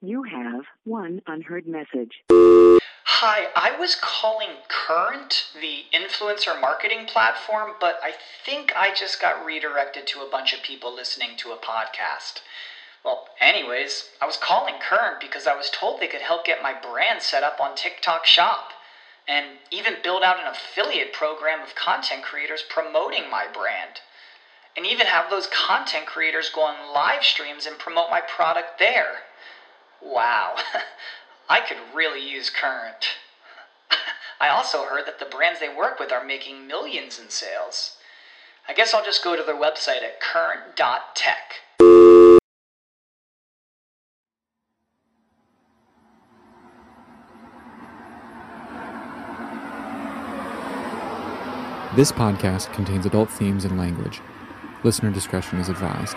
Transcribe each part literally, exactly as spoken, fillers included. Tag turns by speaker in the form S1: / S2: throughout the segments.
S1: You have one unheard message.
S2: Hi, I was calling Current, the influencer marketing platform, but I think I just got redirected to a bunch of people listening to a podcast. Well, anyways, I was calling Current because I was told they could help get my brand set up on TikTok Shop, and even build out an affiliate program of content creators promoting my brand, and even have those content creators go on live streams and promote my product there. Wow, I could really use Current. I also heard that the brands they work with are making millions in sales. I guess I'll just go to their website at current dot tech.
S3: This podcast contains adult themes and language. Listener discretion is advised.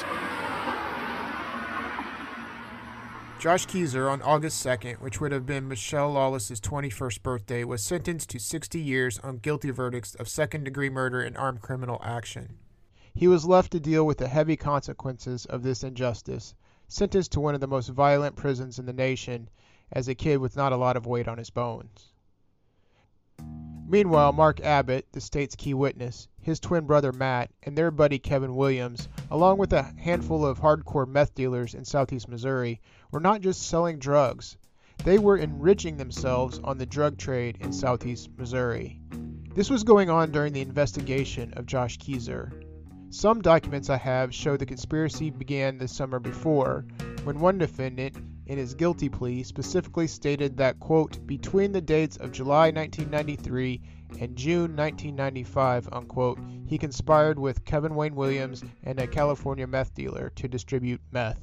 S4: Josh Kezer, on August second, which would have been Michelle Lawless's twenty-first birthday, was sentenced to sixty years on guilty verdicts of second-degree murder and armed criminal action. He was left to deal with the heavy consequences of this injustice, sentenced to one of the most violent prisons in the nation as a kid with not a lot of weight on his bones. Meanwhile, Mark Abbott, the state's key witness, his twin brother Matt, and their buddy Kevin Williams, along with a handful of hardcore meth dealers in southeast Missouri, were not just selling drugs. They were enriching themselves on the drug trade in southeast Missouri. This was going on during the investigation of Josh Kezer. Some documents I have show the conspiracy began the summer before, when one defendant, in his guilty plea, specifically stated that, quote, between the dates of July nineteen ninety-three and June nineteen ninety-five, unquote, he conspired with Kevin Wayne Williams and a California meth dealer to distribute meth.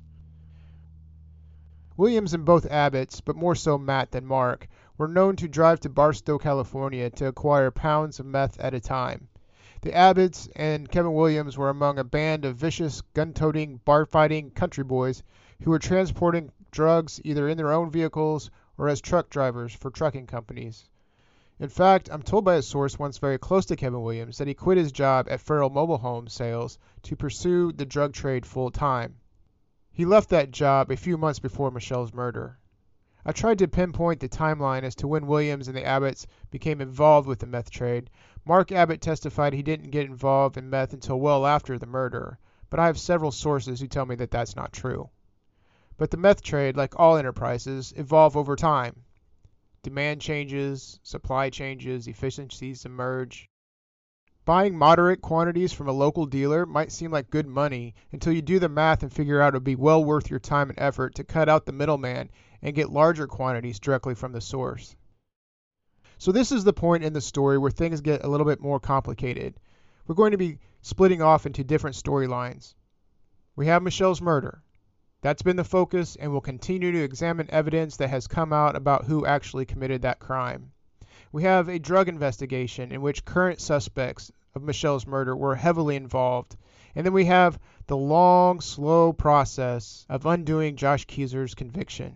S4: Williams and both Abbotts, but more so Matt than Mark, were known to drive to Barstow, California to acquire pounds of meth at a time. The Abbotts and Kevin Williams were among a band of vicious, gun-toting, bar-fighting country boys who were transporting drugs either in their own vehicles or as truck drivers for trucking companies. In fact, I'm told by a source once very close to Kevin Williams that he quit his job at Farrell Mobile Home Sales to pursue the drug trade full-time. He left that job a few months before Michelle's murder. I tried to pinpoint the timeline as to when Williams and the Abbotts became involved with the meth trade. Mark Abbott testified he didn't get involved in meth until well after the murder, but I have several sources who tell me that that's not true. But the meth trade, like all enterprises, evolve over time. Demand changes, supply changes, efficiencies emerge. Buying moderate quantities from a local dealer might seem like good money until you do the math and figure out it would be well worth your time and effort to cut out the middleman and get larger quantities directly from the source. So this is the point in the story where things get a little bit more complicated. We're going to be splitting off into different storylines. We have Michelle's murder. That's been the focus, and we'll continue to examine evidence that has come out about who actually committed that crime. We have a drug investigation in which current suspects of Michelle's murder were heavily involved. And then we have the long, slow process of undoing Josh Kezer's conviction.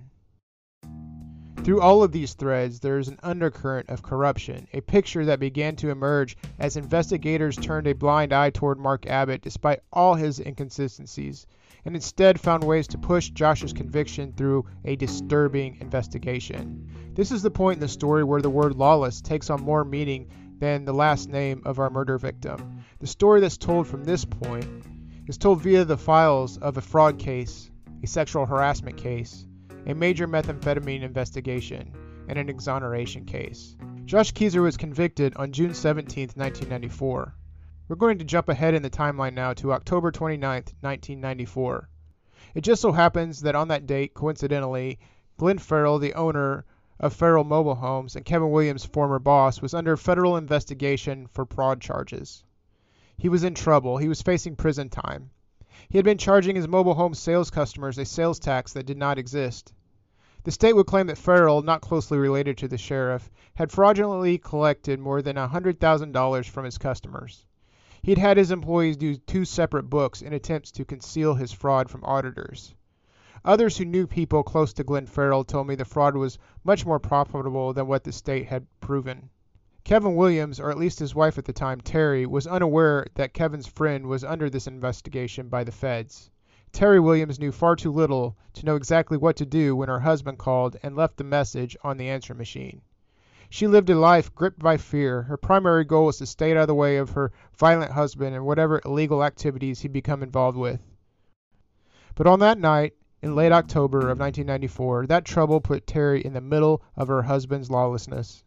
S4: Through all of these threads, there is an undercurrent of corruption, a picture that began to emerge as investigators turned a blind eye toward Mark Abbott despite all his inconsistencies, and instead found ways to push Josh's conviction through a disturbing investigation. This is the point in the story where the word lawless takes on more meaning than the last name of our murder victim. The story that's told from this point is told via the files of a fraud case, a sexual harassment case, a major methamphetamine investigation, and an exoneration case. Josh Kezer was convicted on June seventeenth, nineteen ninety-four. We're going to jump ahead in the timeline now to October twenty-ninth, nineteen ninety-four. It just so happens that on that date, coincidentally, Glenn Farrell, the owner of Farrell Mobile Homes and Kevin Williams' former boss, was under federal investigation for fraud charges. He was in trouble. He was facing prison time. He had been charging his mobile home sales customers a sales tax that did not exist. The state would claim that Farrell, not closely related to the sheriff, had fraudulently collected more than one hundred thousand dollars from his customers. He'd had his employees do two separate books in attempts to conceal his fraud from auditors. Others who knew people close to Glenn Farrell told me the fraud was much more profitable than what the state had proven. Kevin Williams, or at least his wife at the time, Terry, was unaware that Kevin's friend was under this investigation by the feds. Terry Williams knew far too little to know exactly what to do when her husband called and left the message on the answering machine. She lived a life gripped by fear. Her primary goal was to stay out of the way of her violent husband and whatever illegal activities he'd become involved with. But on that night, in late October of nineteen ninety-four, that trouble put Terry in the middle of her husband's lawlessness.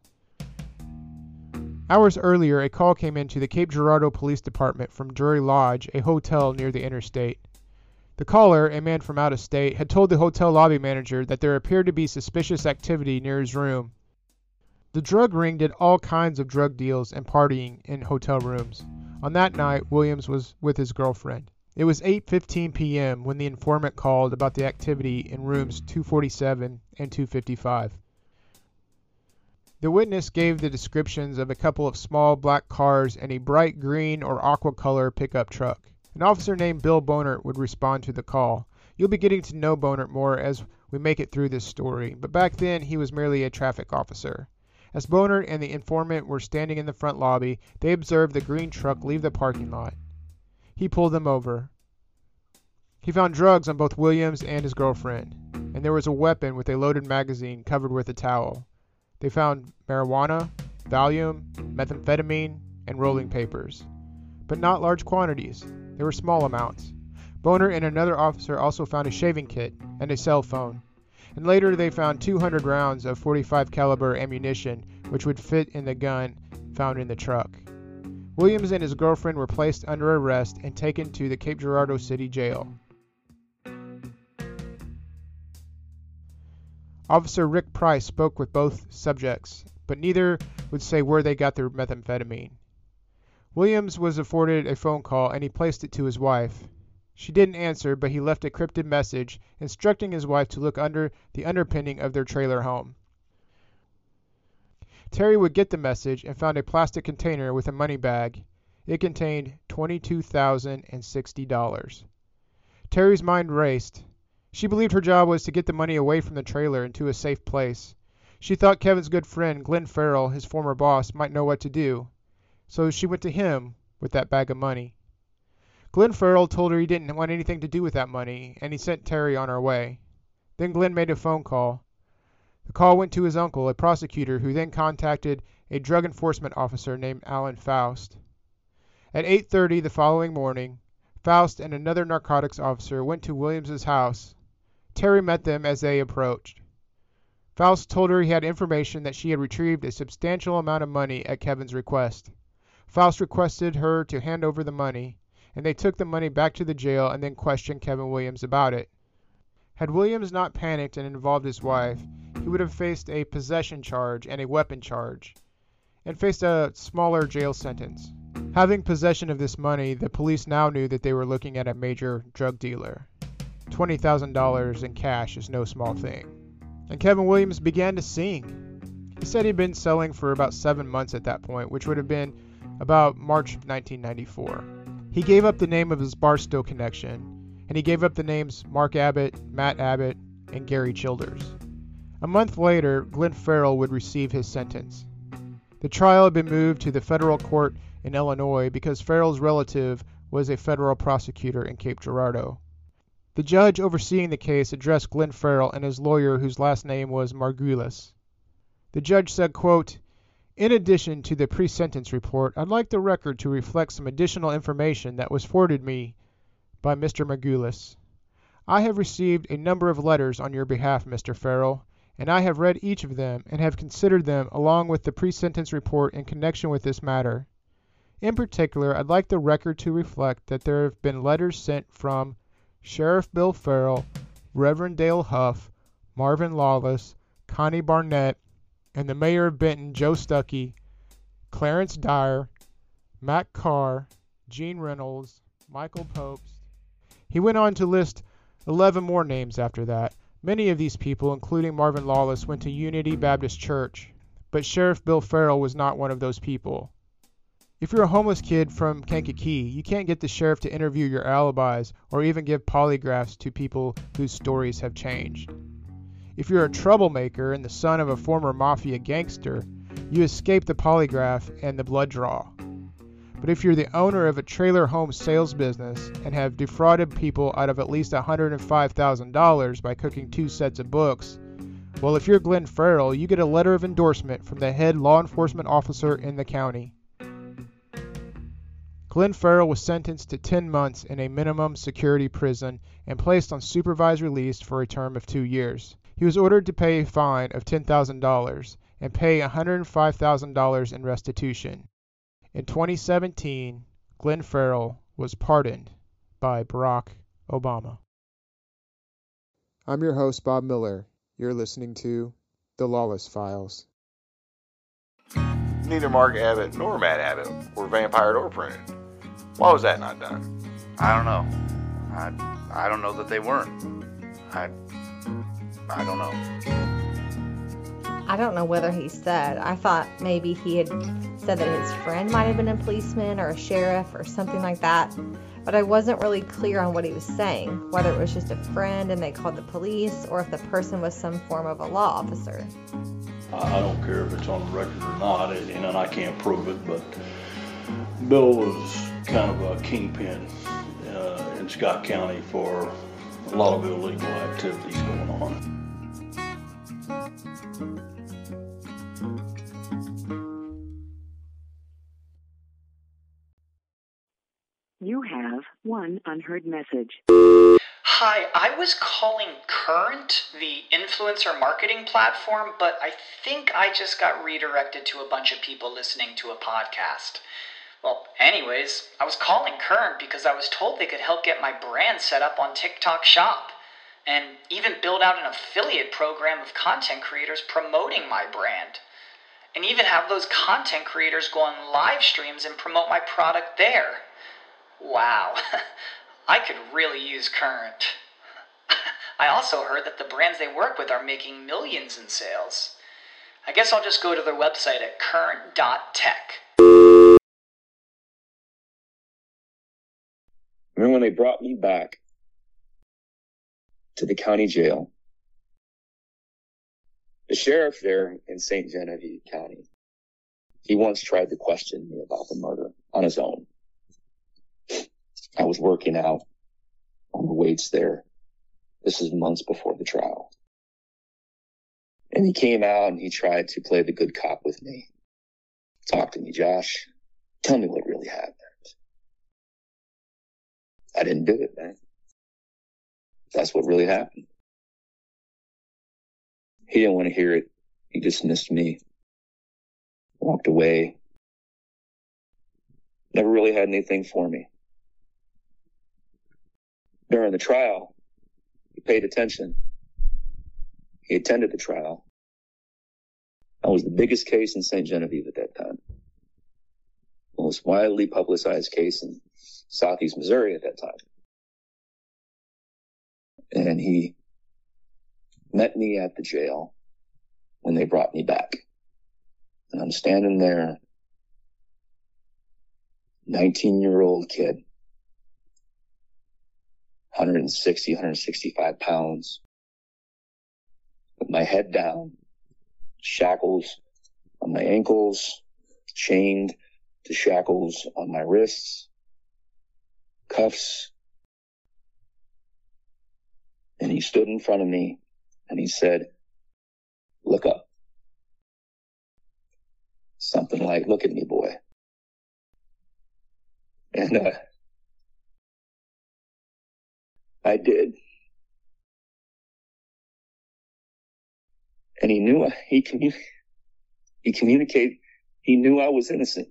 S4: Hours earlier, a call came into the Cape Girardeau Police Department from Drury Lodge, a hotel near the interstate. The caller, a man from out of state, had told the hotel lobby manager that there appeared to be suspicious activity near his room. The drug ring did all kinds of drug deals and partying in hotel rooms. On that night, Williams was with his girlfriend. It was eight fifteen p.m. when the informant called about the activity in rooms two forty-seven and two fifty-five. The witness gave the descriptions of a couple of small black cars and a bright green or aqua color pickup truck. An officer named Bill Bonert would respond to the call. You'll be getting to know Bonert more as we make it through this story, but back then he was merely a traffic officer. As Bonert and the informant were standing in the front lobby, they observed the green truck leave the parking lot. He pulled them over. He found drugs on both Williams and his girlfriend, and there was a weapon with a loaded magazine covered with a towel. They found marijuana, Valium, methamphetamine, and rolling papers, but not large quantities. They were small amounts. Bonert and another officer also found a shaving kit and a cell phone, and later they found two hundred rounds of forty-five caliber ammunition, which would fit in the gun found in the truck. Williams and his girlfriend were placed under arrest and taken to the Cape Girardeau City Jail. Officer Rick Price spoke with both subjects, but neither would say where they got their methamphetamine. Williams was afforded a phone call and he placed it to his wife. She didn't answer, but he left a cryptic message instructing his wife to look under the underpinning of their trailer home. Terry would get the message and found a plastic container with a money bag. It contained twenty-two thousand sixty dollars. Terry's mind raced. She believed her job was to get the money away from the trailer and to a safe place. She thought Kevin's good friend, Glenn Farrell, his former boss, might know what to do. So she went to him with that bag of money. Glenn Farrell told her he didn't want anything to do with that money, and he sent Terry on her way. Then Glenn made a phone call. The call went to his uncle, a prosecutor, who then contacted a drug enforcement officer named Alan Faust. At eight thirty the following morning, Faust and another narcotics officer went to Williams's house. Terry met them as they approached. Faust told her he had information that she had retrieved a substantial amount of money at Kevin's request. Faust requested her to hand over the money, and they took the money back to the jail and then questioned Kevin Williams about it. Had Williams not panicked and involved his wife, he would have faced a possession charge and a weapon charge, and faced a smaller jail sentence. Having possession of this money, the police now knew that they were looking at a major drug dealer. twenty thousand dollars in cash is no small thing. And Kevin Williams began to sing. He said he'd been selling for about seven months at that point, which would have been about March of nineteen ninety-four. He gave up the name of his Barstow connection, and he gave up the names Mark Abbott, Matt Abbott, and Gary Childers. A month later, Glenn Farrell would receive his sentence. The trial had been moved to the federal court in Illinois because Farrell's relative was a federal prosecutor in Cape Girardeau. The judge overseeing the case addressed Glenn Farrell and his lawyer, whose last name was Margulis. The judge said, quote, "In addition to the pre-sentence report, I'd like the record to reflect some additional information that was forwarded me by Mister Margulis. I have received a number of letters on your behalf, Mister Farrell, and I have read each of them and have considered them along with the pre-sentence report in connection with this matter. In particular, I'd like the record to reflect that there have been letters sent from Sheriff Bill Farrell, Reverend Dale Huff, Marvin Lawless, Connie Barnett, and the mayor of Benton, Joe Stuckey, Clarence Dyer, Matt Carr, Gene Reynolds, Michael Popes." He went on to list eleven more names after that. Many of these people, including Marvin Lawless, went to Unity Baptist Church, but Sheriff Bill Farrell was not one of those people. If you're a homeless kid from Kankakee, you can't get the sheriff to interview your alibis or even give polygraphs to people whose stories have changed. If you're a troublemaker and the son of a former mafia gangster, you escape the polygraph and the blood draw. But if you're the owner of a trailer home sales business and have defrauded people out of at least one hundred five thousand dollars by cooking two sets of books, well, if you're Glenn Farrell, you get a letter of endorsement from the head law enforcement officer in the county. Glenn Farrell was sentenced to ten months in a minimum security prison and placed on supervised release for a term of two years. He was ordered to pay a fine of ten thousand dollars and pay one hundred five thousand dollars in restitution. In twenty seventeen, Glenn Farrell was pardoned by Barack Obama. I'm your host, Bob Miller. You're listening to The Lawless Files.
S5: Neither Mark Abbott nor Matt Abbott were vampired or printed. Why was that not done?
S6: I don't know. I, I don't know that they weren't. I, I don't know.
S7: I don't know whether he said. I thought maybe he had said that his friend might have been a policeman or a sheriff or something like that. But I wasn't really clear on what he was saying, whether it was just a friend and they called the police or if the person was some form of a law officer.
S8: I don't care if it's on the record or not, and I can't prove it, but Bill was kind of a kingpin uh, in Scott County for a lot of illegal activities going on.
S1: You have one unheard message.
S2: Hi, I was calling Current, the influencer marketing platform, but I think I just got redirected to a bunch of people listening to a podcast. Well, anyways, I was calling Current because I was told they could help get my brand set up on TikTok Shop, and even build out an affiliate program of content creators promoting my brand, and even have those content creators go on live streams and promote my product there. Wow, I could really use Current. I also heard that the brands they work with are making millions in sales. I guess I'll just go to their website at current dot tech.
S9: Remember when they brought me back to the county jail? The sheriff there in Saint Genevieve County, he once tried to question me about the murder on his own. I was working out on the weights there. This is months before the trial. And he came out and he tried to play the good cop with me. Talk to me, Josh. Tell me what really happened. I didn't do it, man. That's what really happened. He didn't want to hear it. He dismissed me. Walked away. Never really had anything for me. During the trial, he paid attention. He attended the trial. That was the biggest case in Saint Genevieve at that time. The most widely publicized case in Southeast Missouri at that time. And he met me at the jail when they brought me back. And I'm standing there, nineteen-year-old kid, one hundred sixty, one hundred sixty-five pounds, with my head down, shackles on my ankles, chained to shackles on my wrists, cuffs. And he stood in front of me and he said, "Look up." Something like, "Look at me, boy." And uh, I did. And he knew, he, commu- he communicated, he knew I was innocent.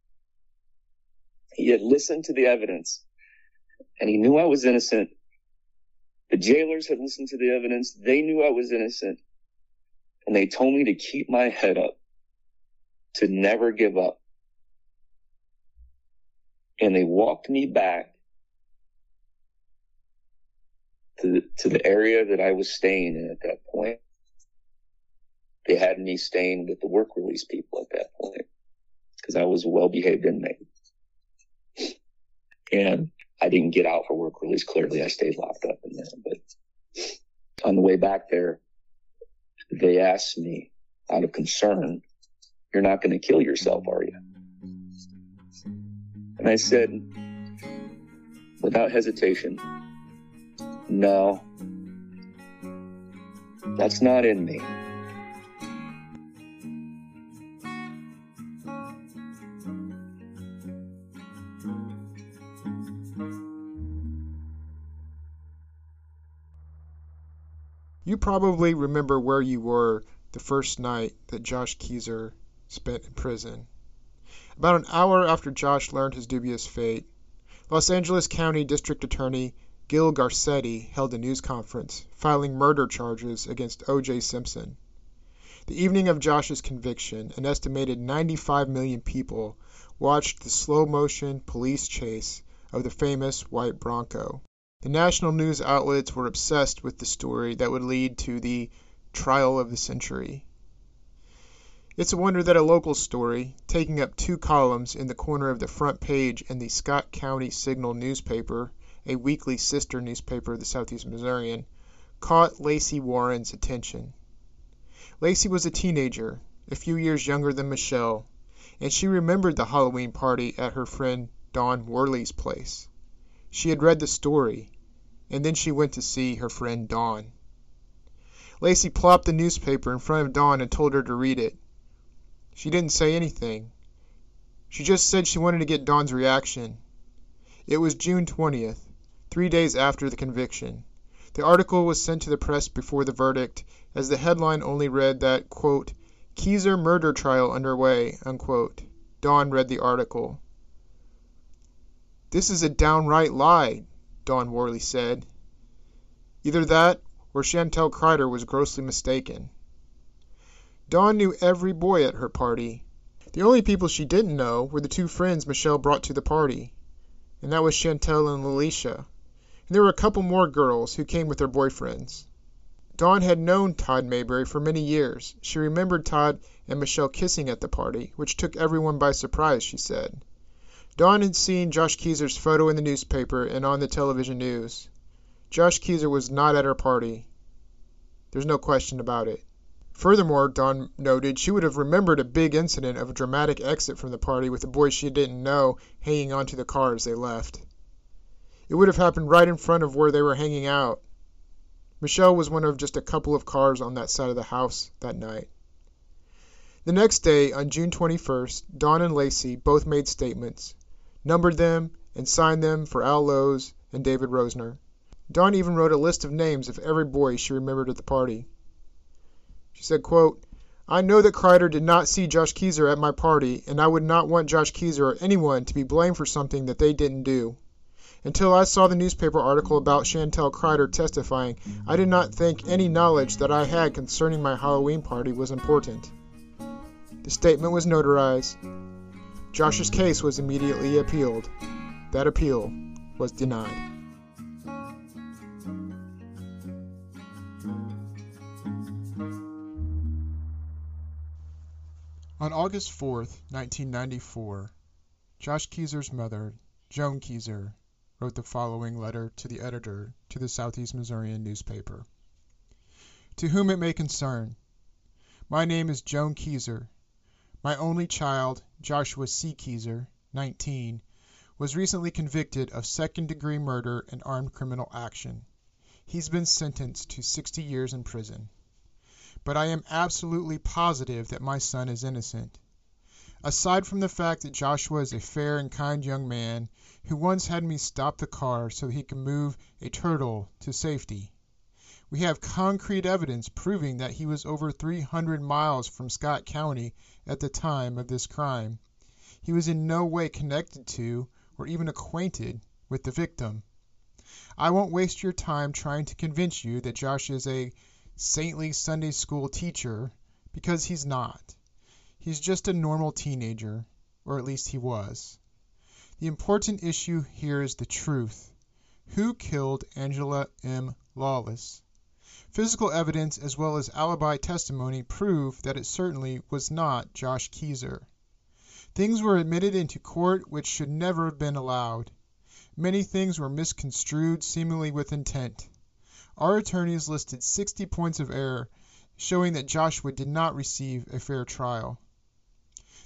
S9: He had listened to the evidence and he knew I was innocent. The jailers had listened to the evidence. They knew I was innocent. And they told me to keep my head up, to never give up. And they walked me back to the, to the area that I was staying in at that point. They had me staying with the work release people at that point because I was a well-behaved inmate. And I didn't get out for work release. Clearly, I stayed locked up in there. But on the way back there, they asked me out of concern, "You're not going to kill yourself, are you?" And I said, without hesitation, no, that's not in me.
S4: You probably remember where you were the first night that Josh Kezer spent in prison. About an hour after Josh learned his dubious fate, Los Angeles County District Attorney Gil Garcetti held a news conference, filing murder charges against O J Simpson. The evening of Josh's conviction, an estimated ninety-five million people watched the slow-motion police chase of the famous white Bronco. The national news outlets were obsessed with the story that would lead to the trial of the century. It's a wonder that a local story, taking up two columns in the corner of the front page in the Scott County Signal newspaper, a weekly sister newspaper of the Southeast Missourian, caught Lacey Warren's attention. Lacey was a teenager, a few years younger than Michelle, and she remembered the Halloween party at her friend Dawn Worley's place. She had read the story, and then she went to see her friend Dawn. Lacey plopped the newspaper in front of Dawn and told her to read it. She didn't say anything. She just said she wanted to get Dawn's reaction. It was June twentieth, three days after the conviction. The article was sent to the press before the verdict, as the headline only read that, quote, Kezer murder trial underway, unquote. Dawn read the article. This is a downright lie, Dawn Worley said. Either that, or Chantel Kreider was grossly mistaken. Dawn knew every boy at her party. The only people she didn't know were the two friends Michelle brought to the party, and that was Chantel and Lalisha. And there were a couple more girls who came with their boyfriends. Dawn had known Todd Mayberry for many years. She remembered Todd and Michelle kissing at the party, which took everyone by surprise, she said. Dawn had seen Josh Kezer's photo in the newspaper and on the television news. Josh Kezer was not at her party. There's no question about it. Furthermore, Dawn noted she would have remembered a big incident of a dramatic exit from the party with the boys she didn't know hanging onto the car as they left. It would have happened right in front of where they were hanging out. Michelle was one of just a couple of cars on that side of the house that night. The next day, on June twenty-first, Dawn and Lacey both made statements, numbered them, and signed them for Al Lowe's and David Rosner. Dawn even wrote a list of names of every boy she remembered at the party. She said, quote, I know that Kreider did not see Josh Kezer at my party, and I would not want Josh Kezer or anyone to be blamed for something that they didn't do. Until I saw the newspaper article about Chantel Kreider testifying, I did not think any knowledge that I had concerning my Halloween party was important. The statement was notarized. Josh's case was immediately appealed. That appeal was denied. On August fourth, nineteen ninety-four, Josh Kezer's mother, Joan Kezer, wrote the following letter to the editor to the Southeast Missourian newspaper. To whom it may concern, my name is Joan Kezer. My only child, Joshua C. Kezer, nineteen, was recently convicted of second-degree murder and armed criminal action. He's been sentenced to sixty years in prison. But I am absolutely positive that my son is innocent. Aside from the fact that Joshua is a fair and kind young man who once had me stop the car so he could move a turtle to safety, we have concrete evidence proving that he was over three hundred miles from Scott County at the time of this crime. He was in no way connected to or even acquainted with the victim. I won't waste your time trying to convince you that Josh is a saintly Sunday school teacher, because he's not. He's just a normal teenager, or at least he was. The important issue here is the truth. Who killed Angela M. Lawless? Physical evidence as well as alibi testimony prove that it certainly was not Josh Kezer. Things were admitted into court which should never have been allowed. Many things were misconstrued, seemingly with intent. Our attorneys listed sixty points of error, showing that Joshua did not receive a fair trial.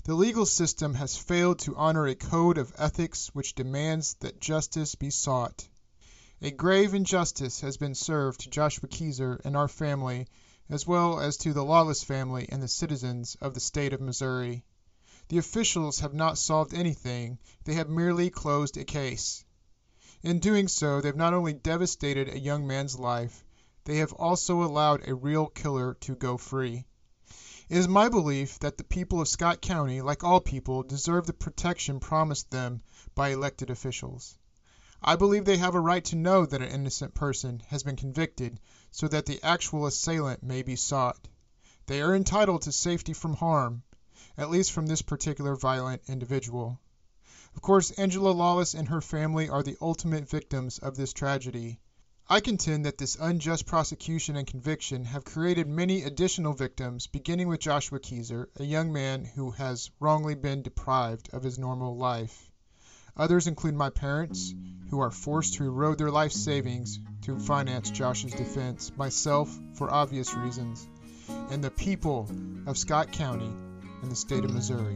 S4: The legal system has failed to honor a code of ethics which demands that justice be sought. A grave injustice has been served to Joshua Kezer and our family, as well as to the Lawless family and the citizens of the state of Missouri. The officials have not solved anything, they have merely closed a case. In doing so, they have not only devastated a young man's life, they have also allowed a real killer to go free. It is my belief that the people of Scott County, like all people, deserve the protection promised them by elected officials. I believe they have a right to know that an innocent person has been convicted so that the actual assailant may be sought. They are entitled to safety from harm, at least from this particular violent individual. Of course, Angela Lawless and her family are the ultimate victims of this tragedy. I contend that this unjust prosecution and conviction have created many additional victims, beginning with Joshua Kezer, a young man who has wrongly been deprived of his normal life. Others include my parents, who are forced to erode their life savings to finance Josh's defense, myself, for obvious reasons, and the people of Scott County and the state of Missouri.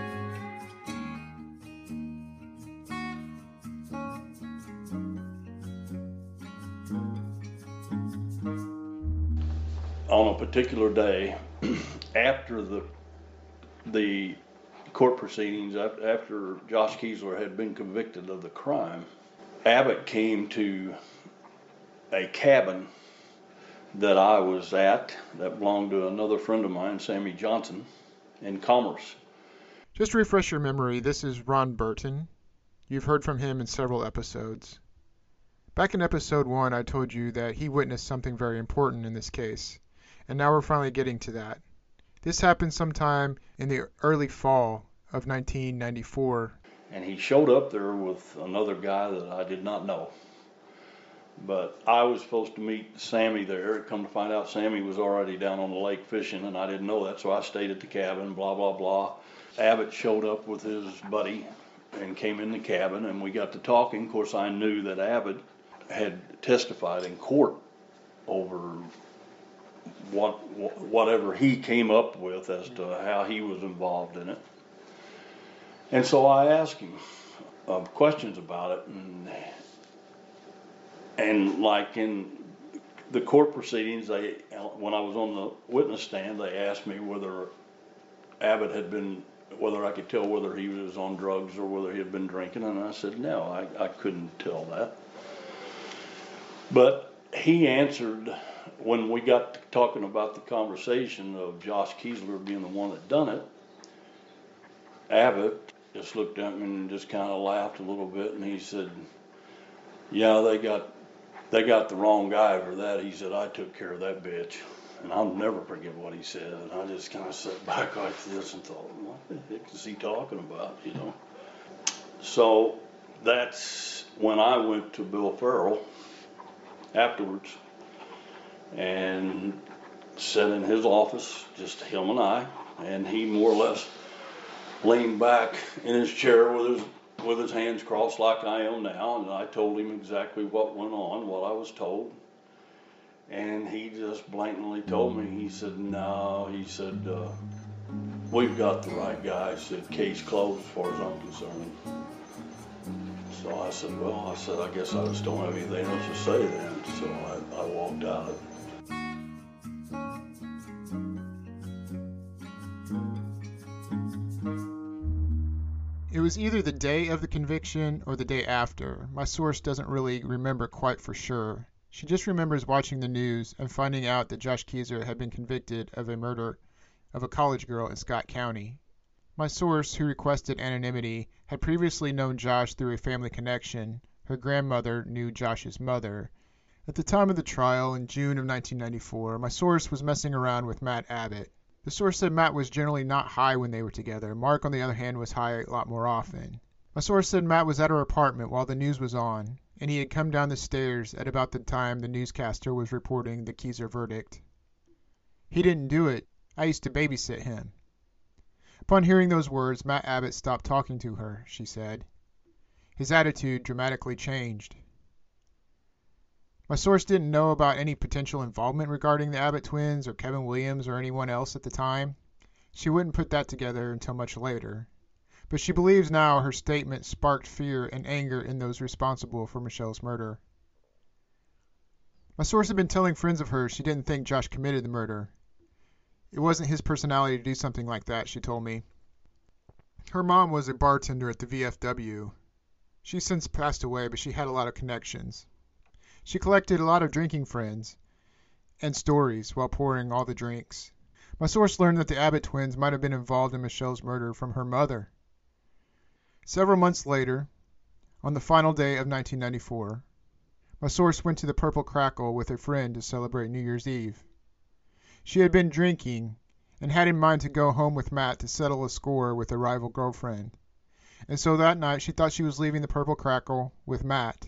S8: On a particular day, after the the court proceedings, after Josh Kezer had been convicted of the crime, Abbott came to a cabin that I was at that belonged to another friend of mine, Sammy Johnson, in Commerce.
S4: Just to refresh your memory, this is Ron Burton. You've heard from him in several episodes. Back in episode one, I told you that he witnessed something very important in this case, and now we're finally getting to that. This happened sometime in the early fall of nineteen ninety-four.
S8: And he showed up there with another guy that I did not know. But I was supposed to meet Sammy there. Come to find out, Sammy was already down on the lake fishing, and I didn't know that, so I stayed at the cabin, blah, blah, blah. Abbott showed up with his buddy and came in the cabin, and we got to talking. Of course, I knew that Abbott had testified in court over what whatever he came up with as to how he was involved in it. And so I asked him uh, questions about it, and and like in the court proceedings, they when I was on the witness stand, they asked me whether Abbott had been, whether I could tell whether he was on drugs or whether he had been drinking, and I said no, I, I couldn't tell that. But he answered, when we got to talking about the conversation of Josh Kezer being the one that done it, Abbott just looked at me and just kind of laughed a little bit, and he said, yeah, they got they got the wrong guy for that. He said, I took care of that bitch. And I'll never forget what he said. And I just kind of sat back like this and thought, what the heck is he talking about, you know? So that's when I went to Bill Farrell afterwards and sat in his office, just him and I, and he more or less leaned back in his chair with his with his hands crossed like I am now, and I told him exactly what went on, what I was told. And he just blatantly told me, he said, no, he said, uh, we've got the right guy. He said, case closed as far as I'm concerned. So I said, well, I said, I guess I just don't have anything else to say then. So I, I walked out.
S4: It was either the day of the conviction or the day after. My source doesn't really remember quite for sure. She just remembers watching the news and finding out that Josh Kezer had been convicted of a murder of a college girl in Scott County. My source, who requested anonymity, had previously known Josh through a family connection. Her grandmother knew Josh's mother. At the time of the trial in June of nineteen ninety-four, my source was messing around with Matt Abbott. The source said Matt was generally not high when they were together. Mark, on the other hand, was high a lot more often. My source said Matt was at her apartment while the news was on, and he had come down the stairs at about the time the newscaster was reporting the Kezer verdict. He didn't do it. I used to babysit him. Upon hearing those words, Matt Abbott stopped talking to her, she said. His attitude dramatically changed. My source didn't know about any potential involvement regarding the Abbott twins or Kevin Williams or anyone else at the time. She wouldn't put that together until much later, but she believes now her statement sparked fear and anger in those responsible for Michelle's murder. My source had been telling friends of hers she didn't think Josh committed the murder. It wasn't his personality to do something like that, she told me. Her mom was a bartender at the V F W. She's since passed away, but she had a lot of connections. She collected a lot of drinking friends and stories while pouring all the drinks. My source learned that the Abbott twins might have been involved in Michelle's murder from her mother. Several months later, on the final day of nineteen ninety-four, my source went to the Purple Crackle with a friend to celebrate New Year's Eve. She had been drinking and had in mind to go home with Matt to settle a score with a rival girlfriend, and so that night she thought she was leaving the Purple Crackle with Matt.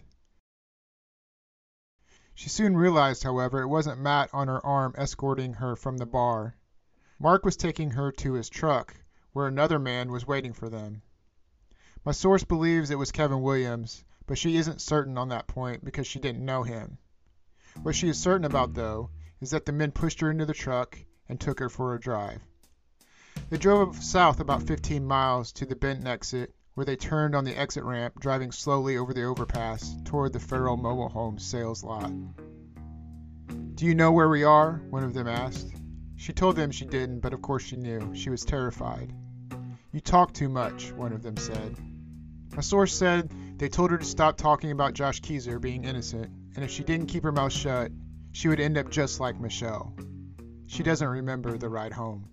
S4: She soon realized, however, it wasn't Matt on her arm escorting her from the bar. Mark was taking her to his truck, where another man was waiting for them. My source believes it was Kevin Williams, but she isn't certain on that point because she didn't know him. What she is certain about, though, is that the men pushed her into the truck and took her for a drive. They drove south about fifteen miles to the Benton exit, where they turned on the exit ramp, driving slowly over the overpass toward the Farrell Mobile Home sales lot. "Do you know where we are?" one of them asked. She told them she didn't, but of course she knew. She was terrified. "You talk too much," one of them said. My source said they told her to stop talking about Josh Keezer being innocent, and if she didn't keep her mouth shut, she would end up just like Michelle. She doesn't remember the ride home.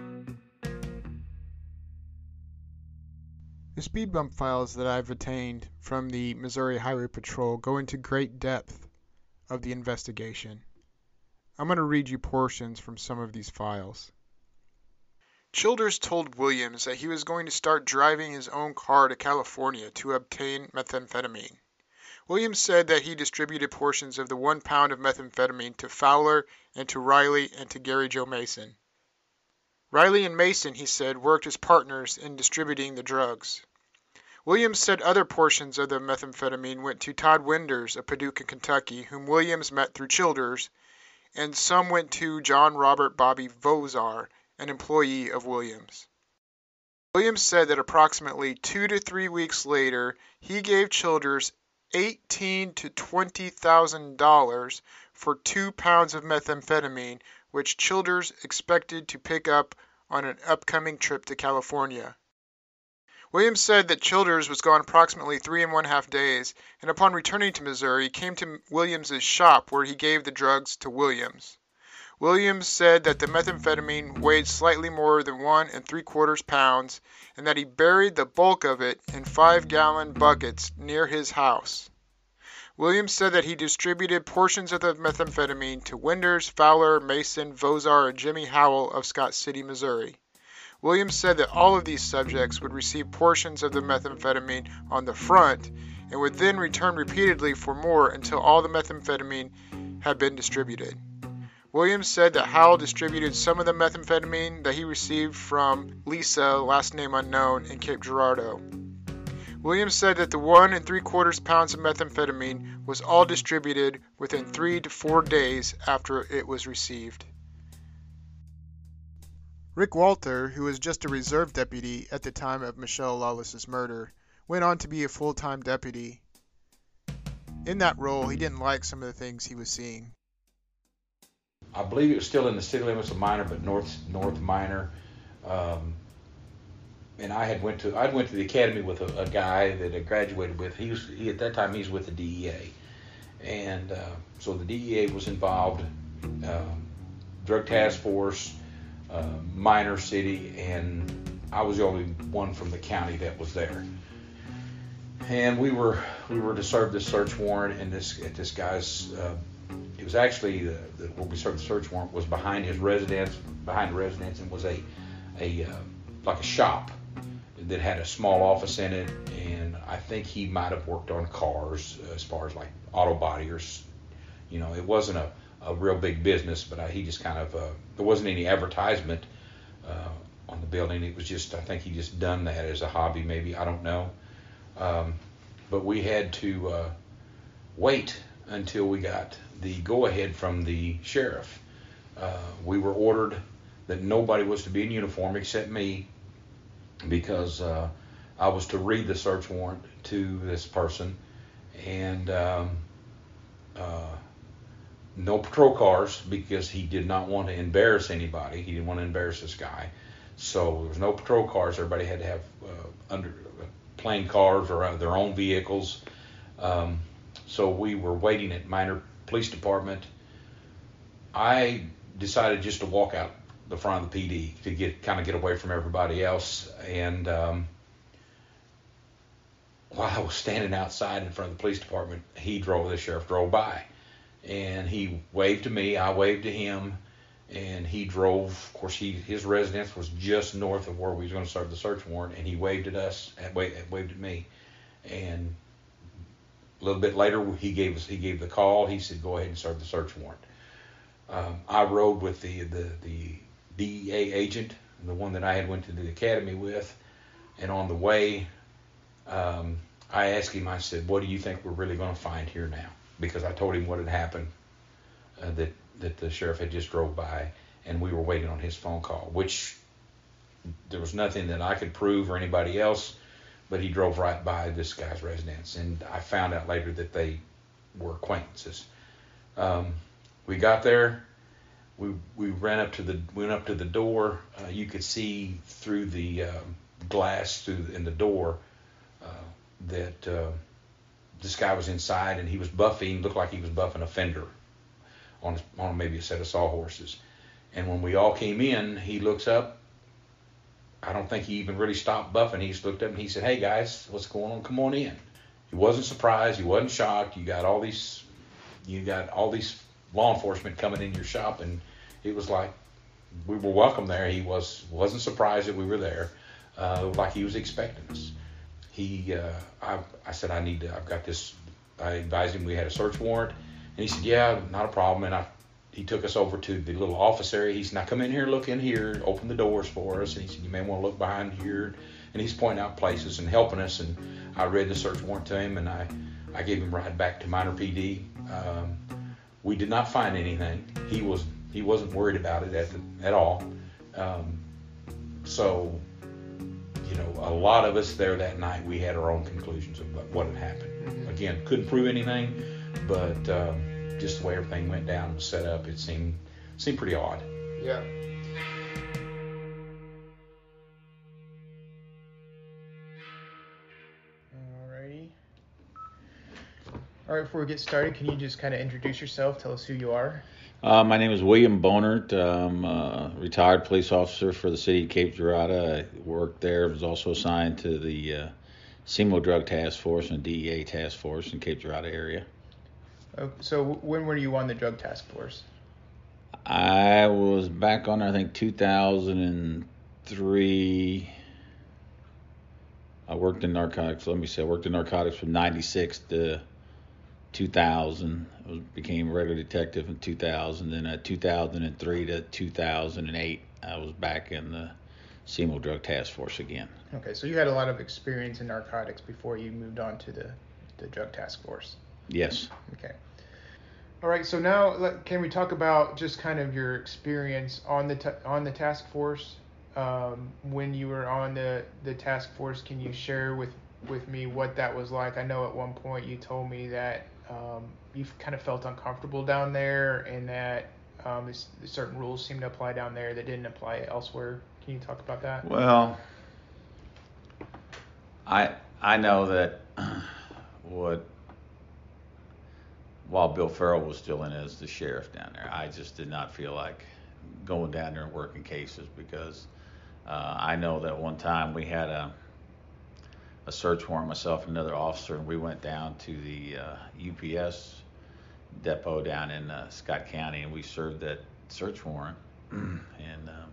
S4: The speed bump files that I've obtained from the Missouri Highway Patrol go into great depth of the investigation. I'm going to read you portions from some of these files. Childers told Williams that he was going to start driving his own car to California to obtain methamphetamine. Williams said that he distributed portions of the one pound of methamphetamine to Fowler and to Riley and to Gary Joe Mason. Riley and Mason, he said, worked as partners in distributing the drugs. Williams said other portions of the methamphetamine went to Todd Winders of Paducah, Kentucky, whom Williams met through Childers, and some went to John Robert Bobby Vozar, an employee of Williams. Williams said that approximately two to three weeks later, he gave Childers eighteen to twenty thousand dollars for two pounds of methamphetamine, which Childers expected to pick up on an upcoming trip to California. Williams said that Childers was gone approximately three and one half days, and upon returning to Missouri, came to Williams's shop where he gave the drugs to Williams. Williams said that the methamphetamine weighed slightly more than one and three quarters pounds, and that he buried the bulk of it in five-gallon buckets near his house. Williams said that he distributed portions of the methamphetamine to Winders, Fowler, Mason, Vozar, and Jimmy Howell of Scott City, Missouri. Williams said that all of these subjects would receive portions of the methamphetamine on the front and would then return repeatedly for more until all the methamphetamine had been distributed. Williams said that Howell distributed some of the methamphetamine that he received from Lisa, last name unknown, in Cape Girardeau. Williams said that the one and three quarters pounds of methamphetamine was all distributed within three to four days after it was received. Rick Walter, who was just a reserve deputy at the time of Michelle Lawless's murder, went on to be a full-time deputy. In that role, he didn't like some of the things he was seeing.
S10: I believe it was still in the city limits of Minor, but north north Minor. Um, and I had went to I went to the academy with a, a guy that I graduated with. He was he, at that time he was with the D E A, and uh, so the D E A was involved, um, drug task force, uh, Minor city, and I was the only one from the county that was there. And we were we were to serve this search warrant, and this at this guy's. Uh, It was actually the, the, where we served the search warrant was behind his residence, behind the residence, and was a a uh, like a shop that had a small office in it. And I think he might have worked on cars uh, as far as like auto body or, you know, it wasn't a, a real big business, but I, he just kind of uh, there wasn't any advertisement uh, on the building. It was just I think he just done that as a hobby, maybe, I don't know. Um, but we had to uh, wait until we got the go-ahead from the sheriff. Uh, we were ordered that nobody was to be in uniform except me, because uh, I was to read the search warrant to this person, and um, uh, no patrol cars, because he did not want to embarrass anybody. He didn't want to embarrass this guy. So there was no patrol cars. Everybody had to have uh, under uh, plain cars or uh, their own vehicles. Um, so we were waiting at Minor Police Department. I decided just to walk out the front of the P D to get kind of get away from everybody else. And um, while I was standing outside in front of the police department, he drove, the sheriff drove by, and he waved to me. I waved to him, and he drove. Of course, he his residence was just north of where we was going to start the search warrant, and he waved at us, and waved, waved at me. And a little bit later, he gave us he gave the call. He said, "Go ahead and start the search warrant." Um, I rode with the, the the D E A agent, the one that I had went to the academy with, and on the way, um, I asked him. I said, "What do you think we're really going to find here now?" Because I told him what had happened, uh, that that the sheriff had just drove by, and we were waiting on his phone call, which there was nothing that I could prove or anybody else, but he drove right by this guy's residence, and I found out later that they were acquaintances. Um, we got there, we we ran up to the went up to the door. Uh, you could see through the um, glass through in the door uh, that uh, this guy was inside, and he was buffing, looked like he was buffing a fender on on maybe a set of sawhorses. And when we all came in, he looks up. I don't think he even really stopped buffing. He just looked up and he said, "Hey guys, what's going on? Come on in." He wasn't surprised. He wasn't shocked. You got all these, you got all these law enforcement coming in your shop, and it was like we were welcome there. He was wasn't surprised that we were there, uh, like he was expecting us. He, uh, I, I said, "I need to. I've got this." I advised him we had a search warrant, and he said, "Yeah, not a problem." And I. He took us over to the little office area. He said, "Now come in here, look in here, open the doors for us." And he said, "You may want to look behind here." And he's pointing out places and helping us. And I read the search warrant to him, and I, I gave him a ride back to Minor P D. Um, we did not find anything. He was he wasn't worried about it at the, at all. Um, so, you know, a lot of us there that night, we had our own conclusions about what had happened. Again, couldn't prove anything, but. Um, Just the way everything went down and was set up, it seemed seemed pretty odd.
S4: Yeah. Alrighty. All right, before we get started, can you just kind of introduce yourself? Tell us who you are.
S11: Uh, my name is William Bonert. I'm a retired police officer for the city of Cape Girardeau. I worked there. Was also assigned to the uh, S E M O Drug Task Force and D E A Task Force in Cape Girardeau area.
S4: So when were you on the drug task force?
S11: I was back on, I think, two thousand three. I worked in narcotics. Let me see. I worked in narcotics from ninety-six to two thousand. I was, became a regular detective in two thousand. Then at two thousand three to two thousand eight, I was back in the S E M O Drug Task Force again.
S4: Okay, so you had a lot of experience in narcotics before you moved on to the, the drug task force.
S11: Yes.
S4: Okay. All right. So now, let, can we talk about just kind of your experience on the ta- on the task force? Um, when you were on the, the task force, can you share with, with me what that was like? I know at one point you told me that um, you kind of felt uncomfortable down there, and that um, this, certain rules seemed to apply down there that didn't apply elsewhere. Can you talk about that?
S11: Well, I I know that what. While Bill Farrell was still in as the sheriff down there, I just did not feel like going down there and working cases, because uh, I know that one time we had a a search warrant, myself and another officer, and we went down to the uh, U P S depot down in uh, Scott County, and we served that search warrant. and um,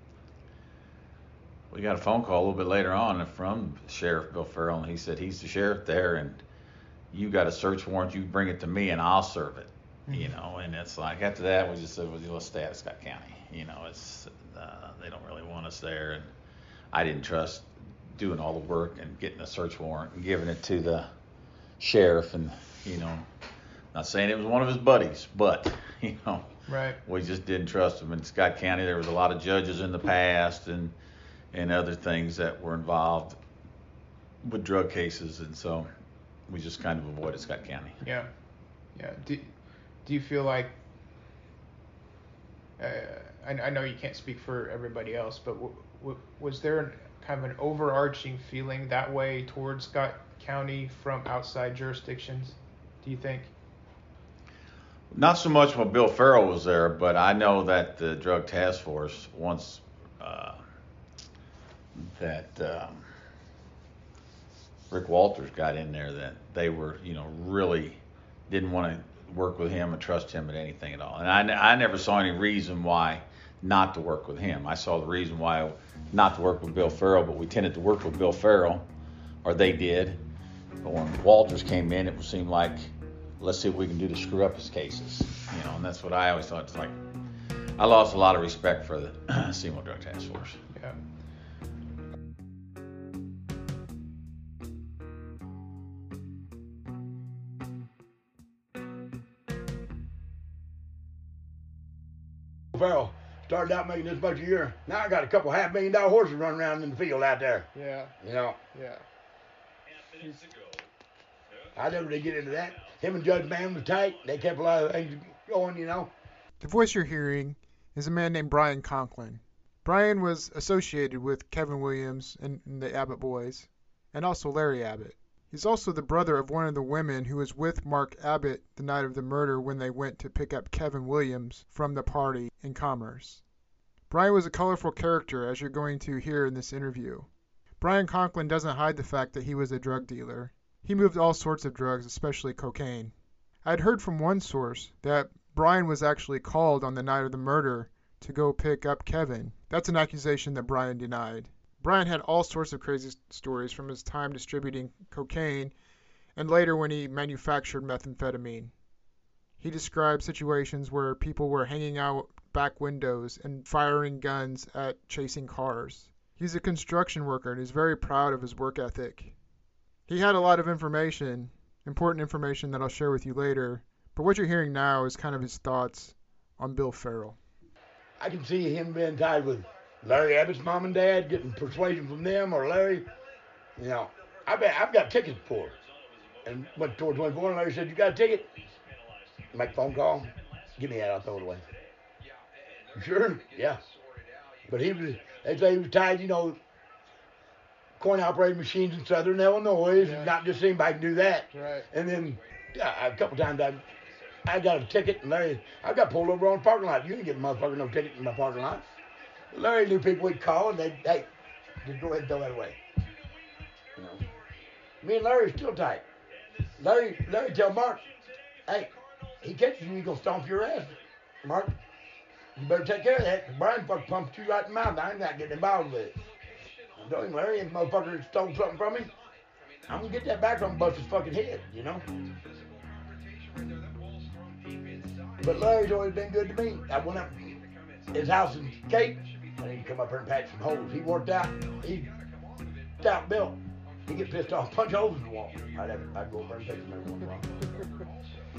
S11: we got a phone call a little bit later on from Sheriff Bill Farrell, and he said he's the sheriff there, and you got a search warrant, you bring it to me and I'll serve it, mm-hmm. you know. And it's like, after that, we just said, well, let's stay out of Scott County. You know, it's uh, they don't really want us there, and I didn't trust doing all the work and getting a search warrant and giving it to the sheriff. And, you know, not saying it was one of his buddies, but, you know,
S4: Right.
S11: We just didn't trust them. In Scott County, there was a lot of judges in the past and and other things that were involved with drug cases, and so we just kind of avoided Scott County.
S4: Yeah. Yeah. Do, do you feel like, uh, I, I know you can't speak for everybody else, but w- w- was there kind of an overarching feeling that way towards Scott County from outside jurisdictions, do you think?
S11: Not so much when Bill Farrell was there, but I know that the Drug Task Force, once uh, that um, Rick Walters got in there, that they were, you know, really didn't want to work with him and trust him at anything at all. And I, I never saw any reason why not to work with him. I saw the reason why not to work with Bill Farrell, but we tended to work with Bill Farrell, or they did. But when Walters came in, it seemed like, let's see what we can do to screw up his cases, you know, and that's what I always thought. It's like, I lost a lot of respect for the Seymour Drug Task Force.
S4: Yeah.
S12: Farrell started out making this much a year. Now I got a couple half million dollar horses running around in the field out there.
S4: Yeah.
S12: You know.
S4: Yeah.
S12: I never did get into that. Him and Judge Mann was tight. They kept a lot of things going, you know.
S4: The voice you're hearing is a man named Brian Conklin. Brian was associated with Kevin Williams and, and the Abbott boys, and also Larry Abbott. He's also the brother of one of the women who was with Mark Abbott the night of the murder when they went to pick up Kevin Williams from the party in Commerce. Brian was a colorful character, as you're going to hear in this interview. Brian Conklin doesn't hide the fact that he was a drug dealer. He moved all sorts of drugs, especially cocaine. I'd heard from one source that Brian was actually called on the night of the murder to go pick up Kevin. That's an accusation that Brian denied. Brian had all sorts of crazy stories from his time distributing cocaine and later when he manufactured methamphetamine. He described situations where people were hanging out back windows and firing guns at chasing cars. He's a construction worker and he's very proud of his work ethic. He had a lot of information, important information that I'll share with you later, but what you're hearing now is kind of his thoughts on Bill Farrell.
S12: I can see him being tied with Larry Abbott's mom and dad, getting persuasion from them, or Larry, you know. I bet I've got tickets before. And went toward twenty-four, and Larry said, "You got a ticket?" Make a phone call. Give me that, I'll throw it away. You sure? Yeah. But he was, they say he was tied, you know, coin operated machines in Southern Illinois. Yeah. Not just anybody can do that.
S4: Right.
S12: And then uh, a couple times I I got a ticket, and Larry, I got pulled over on the parking lot. You didn't get a motherfucker no ticket in my parking lot. Larry knew people we'd call, and they'd, hey, just go ahead and throw that away. You know. Me and Larry are still tight. Larry, Larry tell Mark, hey, he catches you, he's going to stomp your ass. Mark, you better take care of that. Brian fucking pumped you right in the mouth. I'm not getting involved with it. I told him, Larry, if motherfucker stole something from me, I'm going to get that back on and bust his fucking head, you know. But Larry's always been good to me. I went up his house in Cape, and he'd come up here and patch some holes. He worked out. He stout built. He'd get pissed off, punch holes in the wall. I'd, have, I'd go over and fix him every once in a while.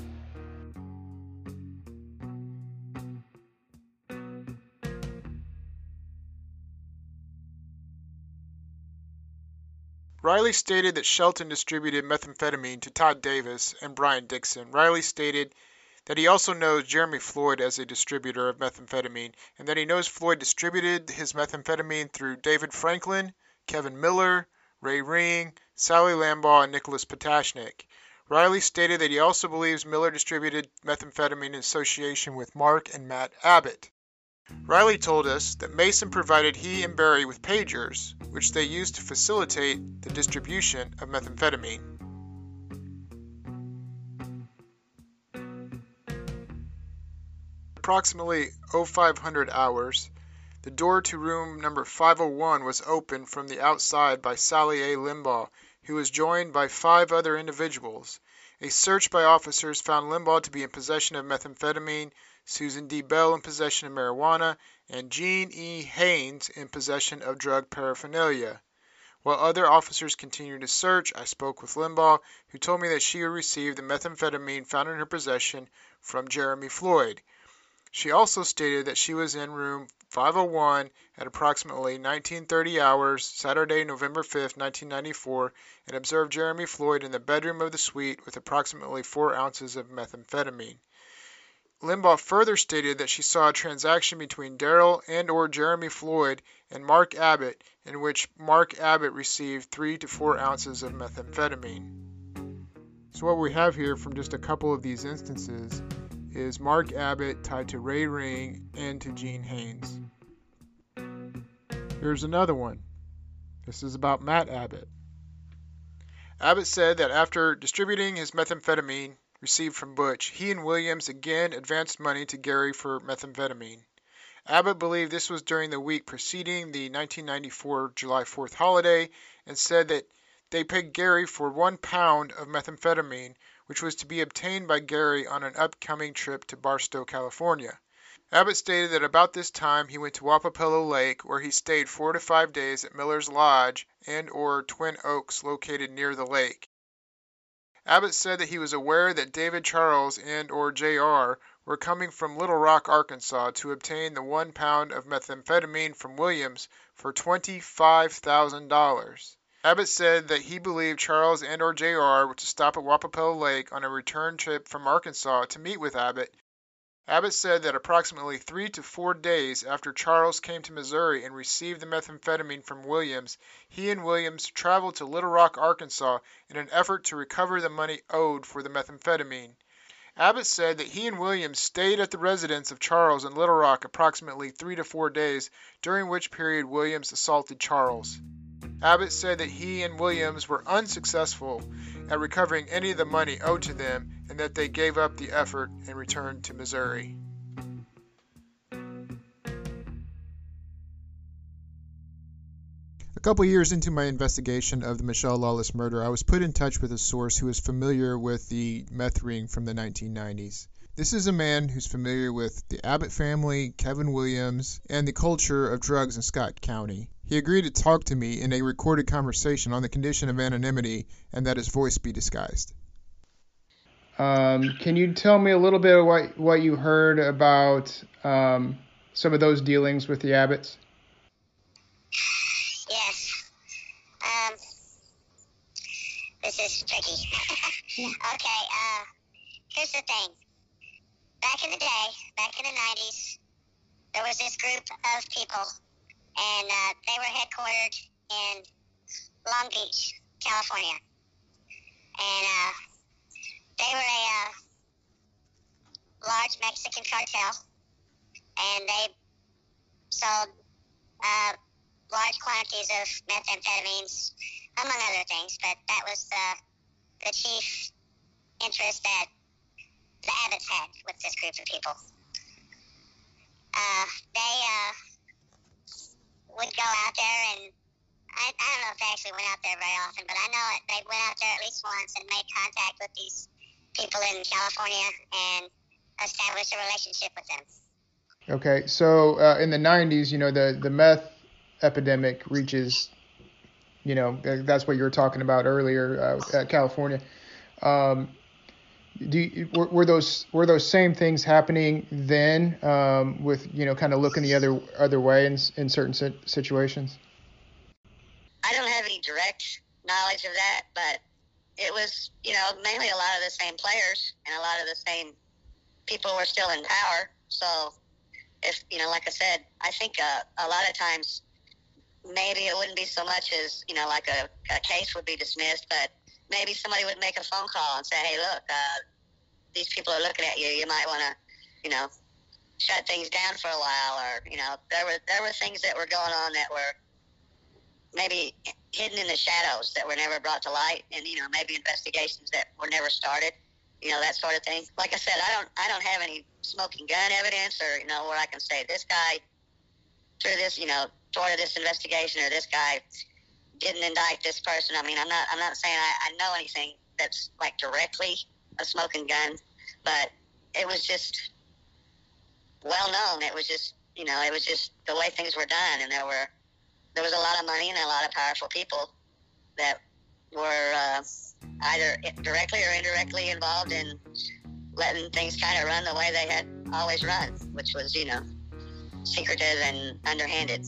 S4: Riley stated that Shelton distributed methamphetamine to Todd Davis and Brian Dixon. Riley stated that he also knows Jeremy Floyd as a distributor of methamphetamine, and that he knows Floyd distributed his methamphetamine through David Franklin, Kevin Miller, Ray Ring, Sally Lambaugh, and Nicholas Potashnik. Riley stated that he also believes Miller distributed methamphetamine in association with Mark and Matt Abbott. Riley told us that Mason provided he and Barry with pagers, which they used to facilitate the distribution of methamphetamine. Approximately oh five hundred hours, the door to room number five oh one was opened from the outside by Sally A. Limbaugh, who was joined by five other individuals. A search by officers found Limbaugh to be in possession of methamphetamine, Susan D. Bell in possession of marijuana, and Jean E. Haynes in possession of drug paraphernalia. While other officers continued to search, I spoke with Limbaugh, who told me that she had received the methamphetamine found in her possession from Jeremy Floyd. She also stated that she was in room five oh one at approximately nineteen thirty hours, Saturday, November fifth, nineteen ninety-four, and observed Jeremy Floyd in the bedroom of the suite with approximately four ounces of methamphetamine. Limbaugh further stated that she saw a transaction between Darrell and or Jeremy Floyd and Mark Abbott in which Mark Abbott received three to four ounces of methamphetamine. So what we have here from just a couple of these instances is Mark Abbott tied to Ray Ring and to Gene Haynes. Here's another one. This is about Matt Abbott. Abbott said that after distributing his methamphetamine received from Butch, he and Williams again advanced money to Gary for methamphetamine. Abbott believed this was during the week preceding the nineteen ninety-four July fourth holiday and said that they paid Gary for one pound of methamphetamine, which was to be obtained by Gary on an upcoming trip to Barstow, California. Abbott stated that about this time he went to Wapapello Lake, where he stayed four to five days at Miller's Lodge and or Twin Oaks located near the lake. Abbott said that he was aware that David Charles and or J R were coming from Little Rock, Arkansas to obtain the one pound of methamphetamine from Williams for twenty-five thousand dollars. Abbott said that he believed Charles and or J R were to stop at Wapapello Lake on a return trip from Arkansas to meet with Abbott. Abbott said that approximately three to four days after Charles came to Missouri and received the methamphetamine from Williams, he and Williams traveled to Little Rock, Arkansas in an effort to recover the money owed for the methamphetamine. Abbott said that he and Williams stayed at the residence of Charles in Little Rock approximately three to four days, during which period Williams assaulted Charles. Abbott said that he and Williams were unsuccessful at recovering any of the money owed to them and that they gave up the effort and returned to Missouri. A couple years into my investigation of the Michelle Lawless murder, I was put in touch with a source who is familiar with the meth ring from the nineteen nineties. This is a man who's familiar with the Abbott family, Kevin Williams, and the culture of drugs in Scott County. He agreed to talk to me in a recorded conversation on the condition of anonymity and that his voice be disguised. Um, can you tell me a little bit of what, what you heard about um, some of those dealings with the Abbotts?
S13: Yes. Um, this is tricky. Okay, uh, here's the thing. Back in the day, back in the nineties, there was this group of people, and uh, they were headquartered in Long Beach, California. And uh, they were a uh, large Mexican cartel, and they sold uh, large quantities of methamphetamines, among other things, but that was the, the chief interest that the Abbotts had with this group of people. Uh, they uh, would go out there, and I, I don't know if they actually went out there very often, but I know it, they went out there at least once and made contact with these people in California and established a relationship with them.
S4: Okay, so uh, in the nineties, you know, the, the meth epidemic reaches, you know, that's what you were talking about earlier, uh, at California. Um, Do you, were, were those were those same things happening then, um, with, you know, kind of looking the other other way in in certain situations?
S13: I don't have any direct knowledge of that, but it was, you know, mainly a lot of the same players and a lot of the same people were still in power. So, if you know, like I said, I think uh, a lot of times maybe it wouldn't be so much as, you know, like a, a case would be dismissed, but maybe somebody would make a phone call and say, hey, look, uh, these people are looking at you. You might want to, you know, shut things down for a while. Or, you know, there were there were things that were going on that were maybe hidden in the shadows that were never brought to light, and, you know, maybe investigations that were never started, you know, that sort of thing. Like I said, I don't I don't have any smoking gun evidence or, you know, where I can say this guy, through this, you know, toward this investigation, or this guy didn't indict this person. I mean, I'm not I'm not saying I, I know anything that's like directly a smoking gun, but it was just well known. It was just, you know, it was just the way things were done, and there were there was a lot of money and a lot of powerful people that were uh, either directly or indirectly involved in letting things kind of run the way they had always run, which was, you know, secretive and underhanded.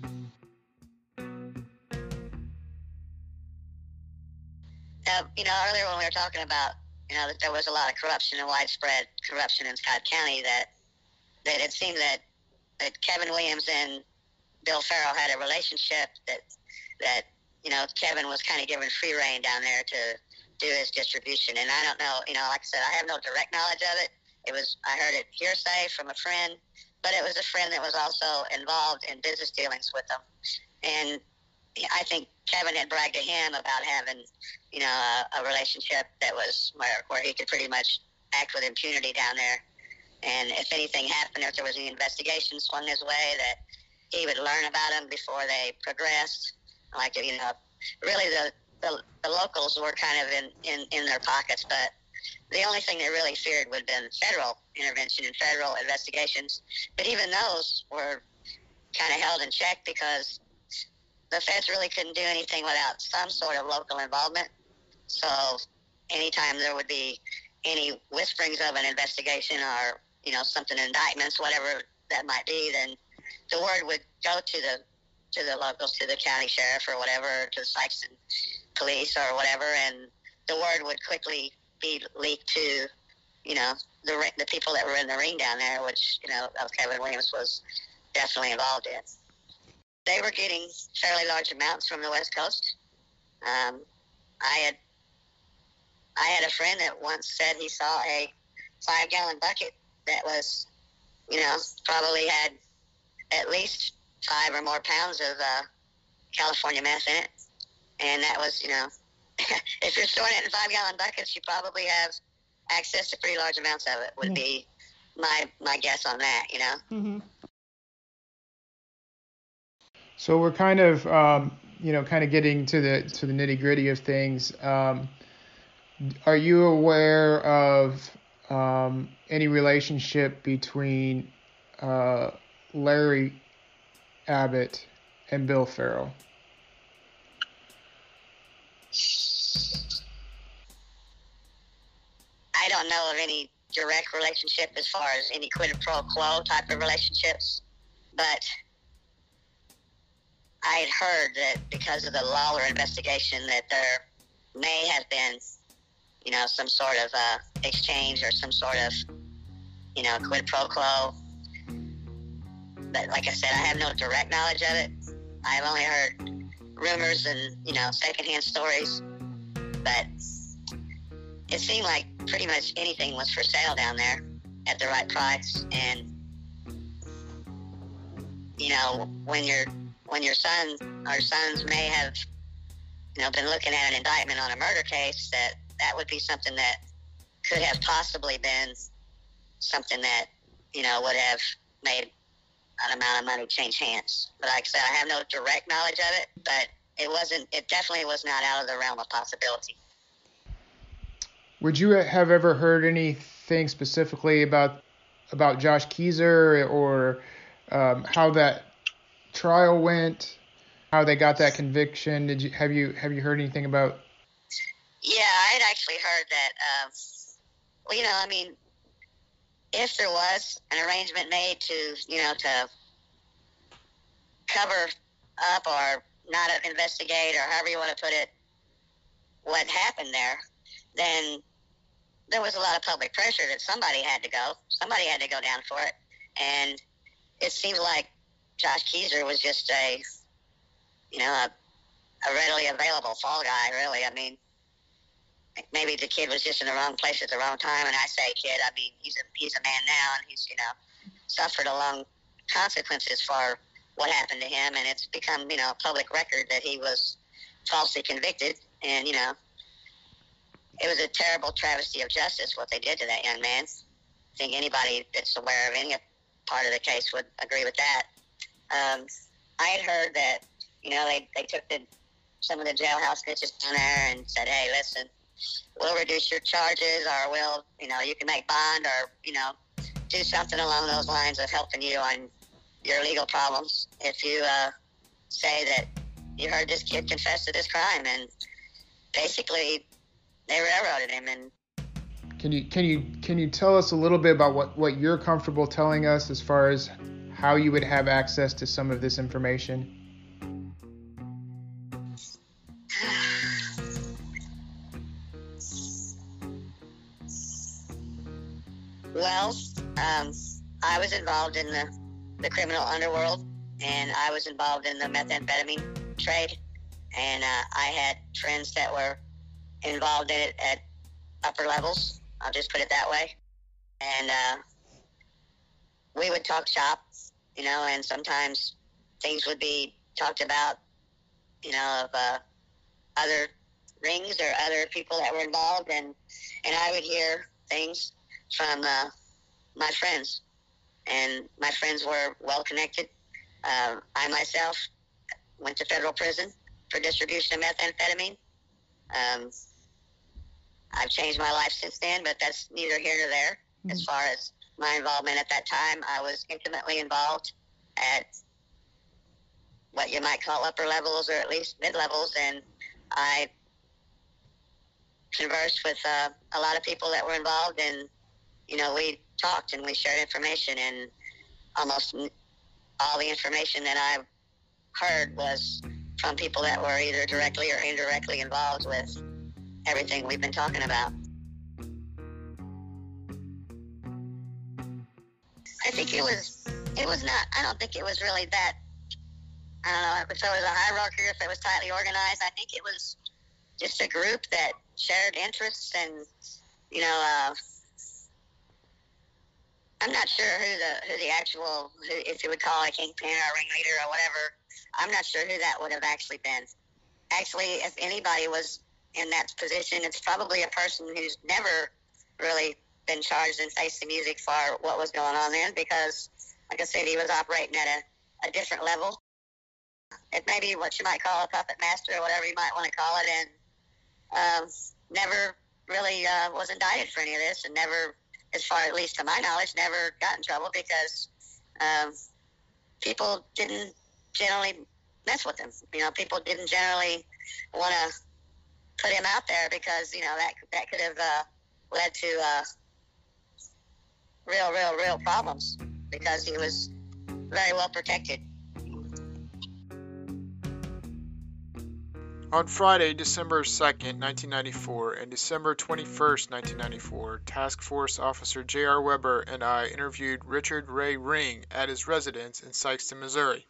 S13: Uh, you know, earlier when we were talking about, you know, that there was a lot of corruption and widespread corruption in Scott County, that that it seemed that, that Kevin Williams and Bill Farrell had a relationship that, that you know, Kevin was kind of given free rein down there to do his distribution. And I don't know, you know, like I said, I have no direct knowledge of it. It was, I heard it hearsay from a friend, but it was a friend that was also involved in business dealings with them. And I think Kevin had bragged to him about having, you know, a, a relationship that was where, where he could pretty much act with impunity down there. And if anything happened, if there was any investigation swung his way, that he would learn about them before they progressed. Like, you know, really the, the, the locals were kind of in, in, in their pockets, but the only thing they really feared would have been federal intervention and federal investigations. But even those were kind of held in check because the feds really couldn't do anything without some sort of local involvement. So anytime there would be any whisperings of an investigation or, you know, something, indictments, whatever that might be, then the word would go to the to the locals, to the county sheriff or whatever, to the Sikeston police or whatever, and the word would quickly be leaked to, you know, the the people that were in the ring down there, which, you know, Kevin Williams was definitely involved in. They were getting fairly large amounts from the West Coast. Um, I had I had a friend that once said he saw a five-gallon bucket that was, you know, probably had at least five or more pounds of uh, California meth in it. And that was, you know, if you're storing it in five-gallon buckets, you probably have access to pretty large amounts of it, would
S7: Yeah.
S13: be my my guess on that, you know.
S7: Mm-hmm.
S4: So we're kind of, um, you know, kind of getting to the to the nitty gritty of things. Um, are you aware of um, any relationship between uh, Larry Abbott and Bill Farrell?
S13: I don't know of any direct relationship as far as any quid pro quo type of relationships, but I had heard that because of the Lawler investigation that there may have been, you know, some sort of uh, exchange or some sort of, you know, quid pro quo. But like I said, I have no direct knowledge of it. I've only heard rumors and, you know, secondhand stories. But it seemed like pretty much anything was for sale down there at the right price. And, you know, when your when your son or sons may have, you know, been looking at an indictment on a murder case, that that would be something that could have possibly been something that, you know, would have made an amount of money change hands. But like I said, I have no direct knowledge of it, but it wasn't, it definitely was not out of the realm of possibility.
S4: Would you have ever heard anything specifically about about Josh Keezer or um, how that trial went, how they got that conviction? Did you have you have you heard anything about?
S13: Yeah, I had actually heard that. Um, well, you know, I mean, if there was an arrangement made to, you know, to cover up or not investigate or however you want to put it, what happened there, then there was a lot of public pressure that somebody had to go. Somebody had to go down for it. And it seemed like Josh Keezer was just a, you know, a, a readily available fall guy, really. I mean, maybe the kid was just in the wrong place at the wrong time. And I say kid, I mean, he's a, he's a man now, and he's, you know, suffered a long consequences for what happened to him. And it's become, you know, public record that he was falsely convicted. And, you know, it was a terrible travesty of justice what they did to that young man. I think anybody that's aware of any part of the case would agree with that. Um, I had heard that, you know, they, they took the, some of the jailhouse bitches down there and said, hey, listen, we'll reduce your charges, or we'll, you know, you can make bond, or, you know, do something along those lines of helping you on your legal problems if you uh, say that you heard this kid confess to this crime. And basically they railroaded him. And
S4: Can you can you can you tell us a little bit about what, what you're comfortable telling us as far as how you would have access to some of this information?
S13: Well, um, I was involved in the, the criminal underworld, and I was involved in the methamphetamine trade, and uh, I had friends that were involved in it at upper levels. I'll just put it that way. And uh, we would talk shop, you know, and sometimes things would be talked about, you know, of uh, other rings or other people that were involved, and, and I would hear things from uh, my friends, and my friends were well connected. Uh, I myself went to federal prison for distribution of methamphetamine. Um, I've changed my life since then, but that's neither here nor there. Mm-hmm. As far as my involvement at that time, I was intimately involved at what you might call upper levels, or at least mid-levels, and I conversed with uh, a lot of people that were involved, and you know, we talked and we shared information, and almost all the information that I heard was from people that were either directly or indirectly involved with everything we've been talking about. I think it was, it was not, I don't think it was really that, I don't know if it was a hierarchy or if it was tightly organized. I think it was just a group that shared interests, and, you know, uh, I'm not sure who the who the actual, who, if you would call it a kingpin or a ringleader or whatever, I'm not sure who that would have actually been. Actually, if anybody was in that position, it's probably a person who's never really been charged and faced the music for what was going on then, because, like I said, he was operating at a, a different level. It may be what you might call a puppet master or whatever you might want to call it, and um, never really uh, was indicted for any of this, and never, as far at least to my knowledge, never got in trouble because um, people didn't generally mess with him. You know, people didn't generally want to put him out there because, you know, that that could have uh, led to uh, real, real, real problems because he was very well protected.
S4: On Friday, December second, nineteen ninety-four, and December twenty-first, nineteen ninety-four, Task Force Officer J R Weber and I interviewed Richard Ray Ring at his residence in Sikeston, Missouri.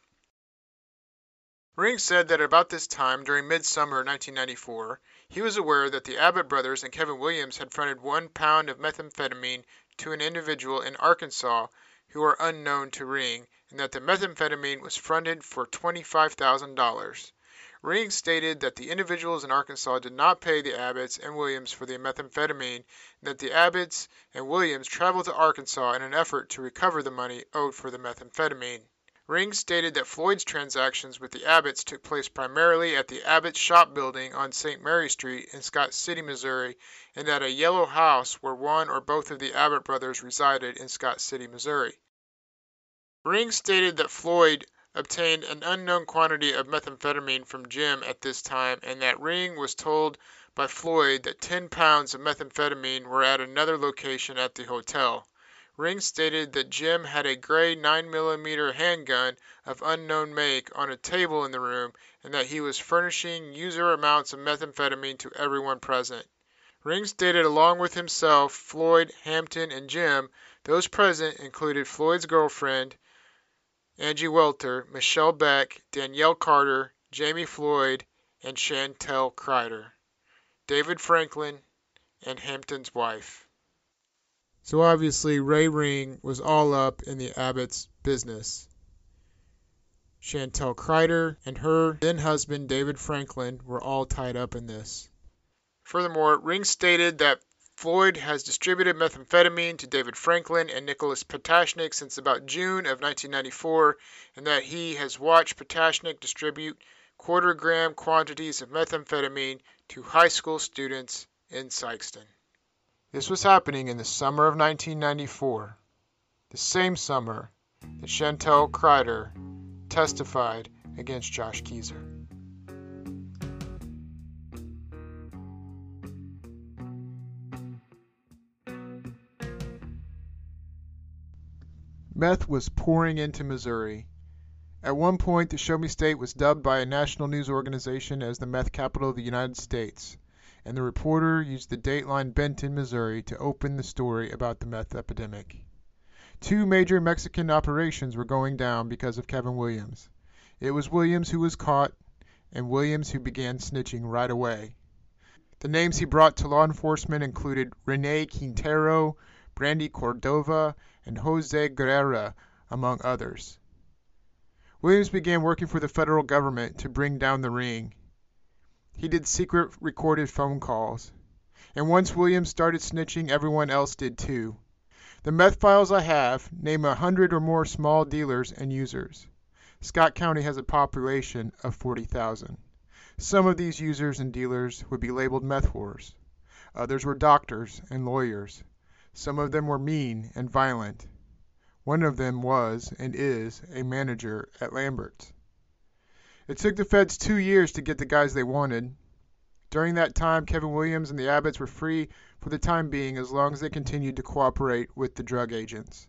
S4: Ring said that about this time, during midsummer nineteen ninety-four, he was aware that the Abbott brothers and Kevin Williams had fronted one pound of methamphetamine to an individual in Arkansas who were unknown to Ring, and that the methamphetamine was fronted for twenty-five thousand dollars. Ring stated that the individuals in Arkansas did not pay the Abbotts and Williams for the methamphetamine, and that the Abbotts and Williams traveled to Arkansas in an effort to recover the money owed for the methamphetamine. Ring stated that Floyd's transactions with the Abbotts took place primarily at the Abbott Shop Building on Saint Mary Street in Scott City, Missouri, and at a yellow house where one or both of the Abbott brothers resided in Scott City, Missouri. Ring stated that Floyd obtained an unknown quantity of methamphetamine from Jim at this time, and that Ring was told by Floyd that ten pounds of methamphetamine were at another location at the hotel. Ring stated that Jim had a gray nine millimeter handgun of unknown make on a table in the room, and that he was furnishing user amounts of methamphetamine to everyone present. Ring stated along with himself, Floyd, Hampton, and Jim, those present included Floyd's girlfriend, Angie Welter, Michelle Beck, Danielle Carter, Jamie Floyd, and Chantel Kreider, David Franklin, and Hampton's wife. So obviously Ray Ring was all up in the Abbott's business. Chantel Kreider and her then husband David Franklin were all tied up in this. Furthermore, Ring stated that Floyd has distributed methamphetamine to David Franklin and Nicholas Potashnik since about June of nineteen ninety-four, and that he has watched Potashnik distribute quarter-gram quantities of methamphetamine to high school students in Sikeston. This was happening in the summer of nineteen ninety-four, the same summer that Chantel Kreider testified against Josh Keezer. Meth was pouring into Missouri. At one point, the Show Me State was dubbed by a national news organization as the meth capital of the United States, and the reporter used the Dateline Benton, Missouri, to open the story about the meth epidemic. Two major Mexican operations were going down because of Kevin Williams. It was Williams who was caught, and Williams who began snitching right away. The names he brought to law enforcement included Rene Quintero, Brandy Cordova, and Jose Guerrera, among others. Williams began working for the federal government to bring down the ring. He did secret recorded phone calls. And once Williams started snitching, everyone else did too. The meth files I have name a hundred or more small dealers and users. Scott County has a population of forty thousand. Some of these users and dealers would be labeled meth whores. Others were doctors and lawyers. Some of them were mean and violent. One of them was, and is, a manager at Lambert's. It took the feds two years to get the guys they wanted. During that time, Kevin Williams and the Abbotts were free for the time being as long as they continued to cooperate with the drug agents.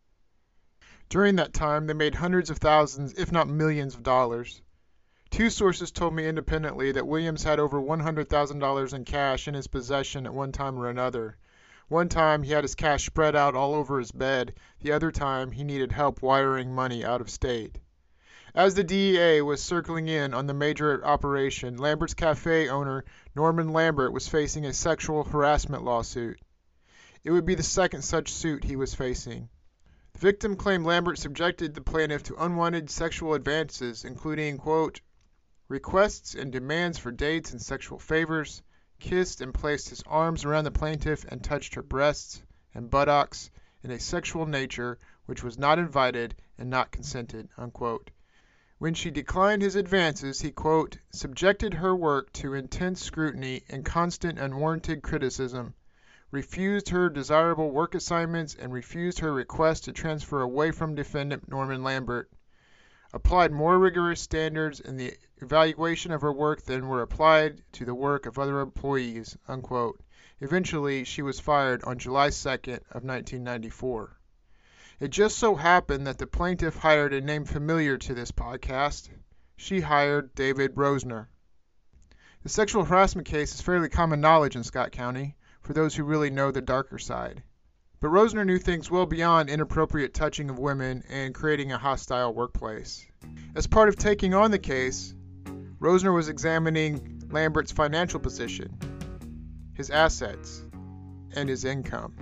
S4: During that time, they made hundreds of thousands, if not millions of dollars. Two sources told me independently that Williams had over one hundred thousand dollars in cash in his possession at one time or another. One time he had his cash spread out all over his bed. The other time he needed help wiring money out of state. As the D E A was circling in on the major operation, Lambert's Cafe owner Norman Lambert was facing a sexual harassment lawsuit. It would be the second such suit he was facing. The victim claimed Lambert subjected the plaintiff to unwanted sexual advances, including, quote, requests and demands for dates and sexual favors, kissed and placed his arms around the plaintiff and touched her breasts and buttocks in a sexual nature which was not invited and not consented, unquote. When she declined his advances, he, quote, subjected her work to intense scrutiny and constant unwarranted criticism, refused her desirable work assignments, and refused her request to transfer away from defendant Norman Lambert, applied more rigorous standards in the evaluation of her work than were applied to the work of other employees, unquote. Eventually, she was fired on July second of nineteen ninety-four. It just so happened that the plaintiff hired a name familiar to this podcast. She hired David Rosner. The sexual harassment case is fairly common knowledge in Scott County for those who really know the darker side. But Rosner knew things well beyond inappropriate touching of women and creating a hostile workplace. As part of taking on the case, Rosner was examining Lambert's financial position, his assets, and his income.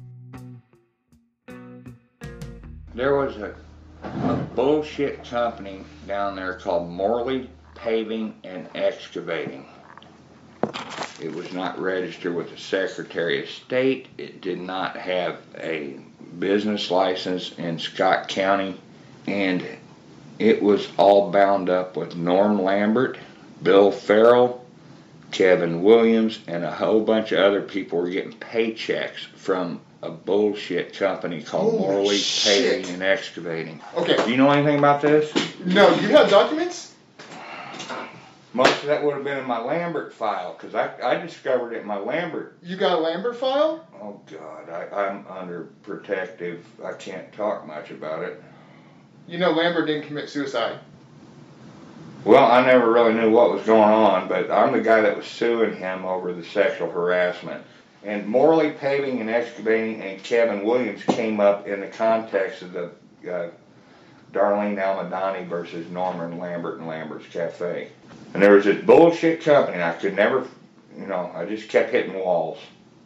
S14: There was a, a bullshit company down there called Morley Paving and Excavating. It was not registered with the Secretary of State. It did not have a business license in Scott County. And it was all bound up with Norm Lambert, Bill Farrell, Kevin Williams, and a whole bunch of other people were getting paychecks from a bullshit company called
S4: Holy
S14: Morley
S4: shit.
S14: Paving and Excavating.
S4: Okay.
S14: Do you know anything about this?
S4: No, do you have documents?
S14: Most of that would have been in my Lambert file, because I, I discovered it in my Lambert.
S4: You got a Lambert file?
S14: Oh, God, I, I'm under protective. I can't talk much about it.
S4: You know Lambert didn't commit suicide.
S14: Well, I never really knew what was going on, but I'm the guy that was suing him over the sexual harassment. And Morley Paving and Excavating and Kevin Williams came up in the context of the uh, Darlene Almadani versus Norman Lambert and Lambert's Cafe. And there was this bullshit company, and I could never, you know, I just kept hitting walls.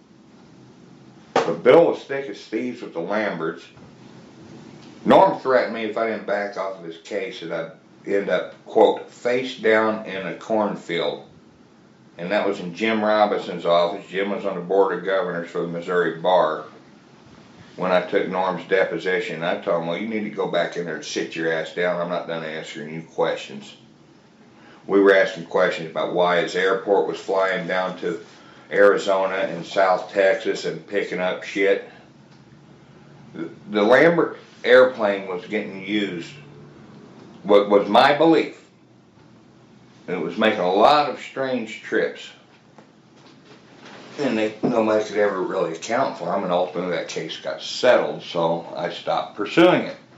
S14: But Bill was thick as thieves with the Lamberts. Norm threatened me if I didn't back off of his case that I'd end up, quote, face down in a cornfield. And that was in Jim Robinson's office. Jim was on the board of governors for the Missouri Bar. When I took Norm's deposition, I told him, well, you need to go back in there and sit your ass down. I'm not done answering you questions. We were asking questions about why his airport was flying down to Arizona and South Texas and picking up shit. The, the Lambert airplane was getting used, what was my belief. And it was making a lot of strange trips. And they, nobody could ever really account for them, and ultimately that case got settled, so I stopped pursuing it.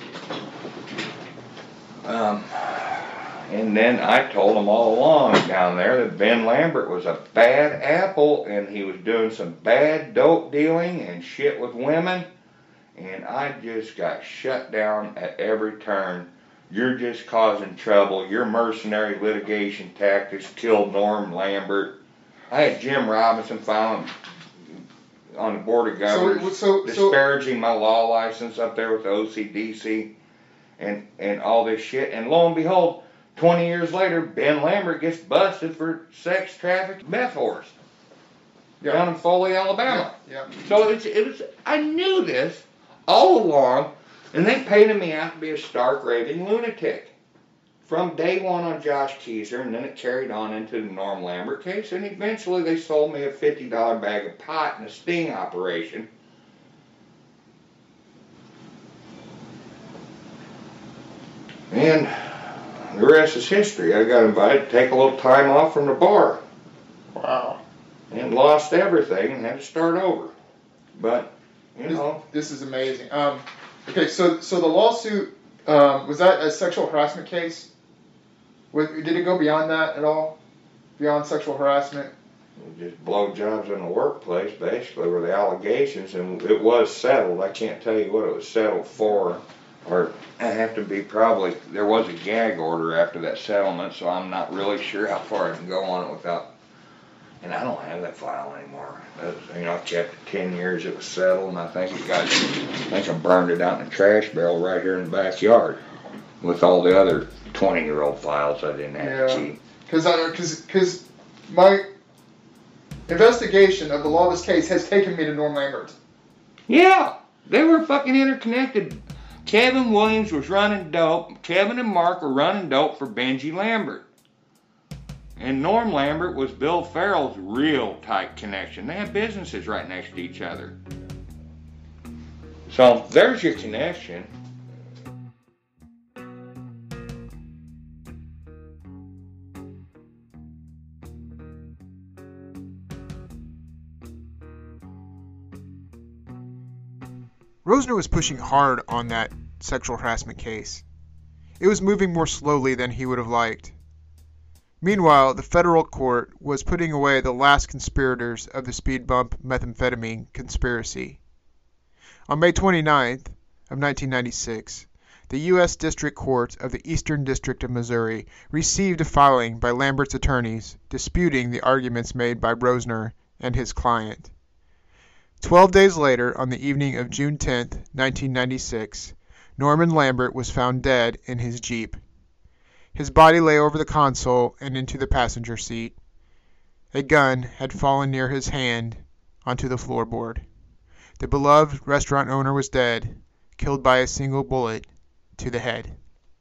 S14: Um, and then I told them all along down there that Ben Lambert was a bad apple and he was doing some bad dope dealing and shit with women. And I just got shut down at every turn. You're just causing trouble. Your mercenary litigation tactics killed Norm Lambert. I had Jim Robinson filing on the Board of Governors,
S4: so, so,
S14: disparaging my law license up there with the O C D C and, and all this shit. And lo and behold, twenty years later, Ben Lambert gets busted for sex trafficking meth whores
S4: yeah.
S14: down in Foley, Alabama.
S4: Yeah. yeah.
S14: So it was, it was, I knew this all along, and they painted me out to be a stark raving lunatic. From day one on Josh Keezer, and then it carried on into the Norm Lambert case, and eventually they sold me a fifty dollar bag of pot in a sting operation. And the rest is history. I got invited to take a little time off from the bar.
S4: Wow.
S14: And lost everything and had to start over. But, you
S4: this,
S14: know.
S4: This is amazing. Um, okay, so so the lawsuit, um, was that a sexual harassment case? Was, did it go beyond that at all? Beyond sexual harassment?
S14: Just blowjobs in the workplace, basically, were the allegations, and it was settled. I can't tell you what it was settled for. Or I have to be probably, there was a gag order after that settlement, so I'm not really sure how far I can go on it without, and I don't have that file anymore. That was, you know, I've kept it ten years, it was settled, and I think it got, I think I burned it out in a trash barrel right here in the backyard with all the other twenty year old files I didn't have
S4: Yeah.
S14: to keep.
S4: Because because because my investigation of the Lawless case has taken me to Norm Lambert.
S14: Yeah, they were fucking interconnected. Kevin Williams was running dope. Kevin and Mark were running dope for Benji Lambert. And Norm Lambert was Bill Farrell's real tight connection. They had businesses right next to each other. So there's your connection.
S4: Rosner was pushing hard on that sexual harassment case. It was moving more slowly than he would have liked. Meanwhile, the federal court was putting away the last conspirators of the speed bump methamphetamine conspiracy. On May twenty-ninth of nineteen ninety-six, the U S District Court of the Eastern District of Missouri received a filing by Lambert's attorneys disputing the arguments made by Rosner and his client. Twelve days later, on the evening of June tenth, nineteen ninety-six, Norman Lambert was found dead in his Jeep. His body lay over the console and into the passenger seat. A gun had fallen near his hand onto the floorboard. The beloved restaurant owner was dead, killed by a single bullet to the head.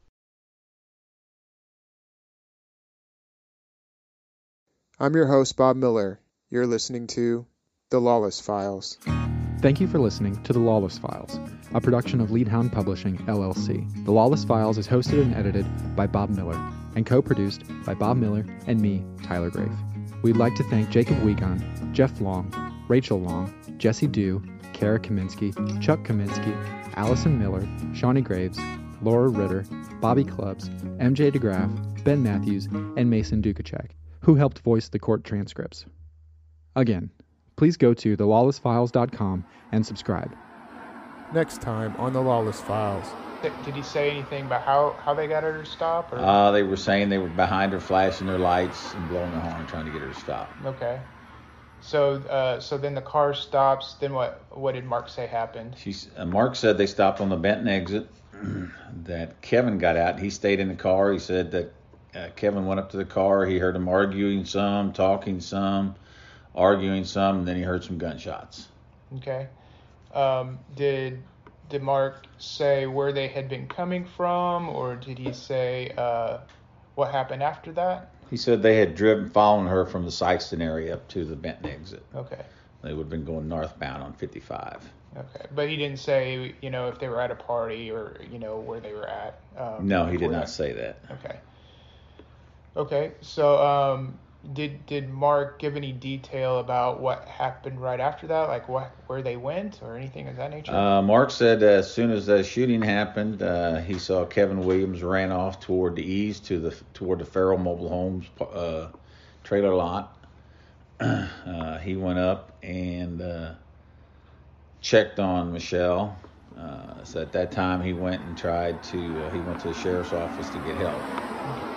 S4: I'm your host, Bob Miller. You're listening to The Lawless Files.
S3: Thank you for listening to The Lawless Files, a production of Leadhound Publishing, L L C. The Lawless Files is hosted and edited by Bob Miller and co-produced by Bob Miller and me, Tyler Grafe. We'd like to thank Jacob Wiegand, Jeff Long, Rachel Long, Jesse Dew, Kara Kaminsky, Chuck Kaminsky, Allison Miller, Shawnee Graves, Laura Ritter, Bobby Clubs, M J DeGraff, Ben Matthews, and Mason Dukacek, who helped voice the court transcripts. Again, please go to the lawless files dot com and subscribe.
S4: Next time on The Lawless Files.
S15: Did he say anything about how, how they got her to stop? Or?
S11: Uh, they were saying they were behind her, flashing their lights and blowing their horn, trying to get her to stop.
S15: Okay. So uh, so then the car stops. Then what What did Mark say happened?
S11: She's, uh, Mark said they stopped on the Benton exit, that Kevin got out. He stayed in the car. He said that uh, Kevin went up to the car. He heard him arguing some, talking some, arguing some, and then he heard some gunshots.
S15: Okay. Um, did did Mark say where they had been coming from, or did he say uh, what happened after that?
S11: He said they had driven, following her from the Sykeston area up to the Benton exit.
S15: Okay.
S11: They would have been going northbound on fifty-five.
S15: Okay, but he didn't say, you know, if they were at a party or, you know, where they were at. Um,
S11: no, he did
S15: before
S11: not
S15: that.
S11: say that.
S15: Okay. Okay, so um, Did did Mark give any detail about what happened right after that, like what where they went or anything of that nature?
S11: Uh, Mark said as soon as the shooting happened, uh, he saw Kevin Williams ran off toward the east to the toward the Farrell Mobile Homes uh, trailer lot. Uh, he went up and uh, checked on Michelle. Uh, so at that time he went and tried to uh, he went to the sheriff's office to get help.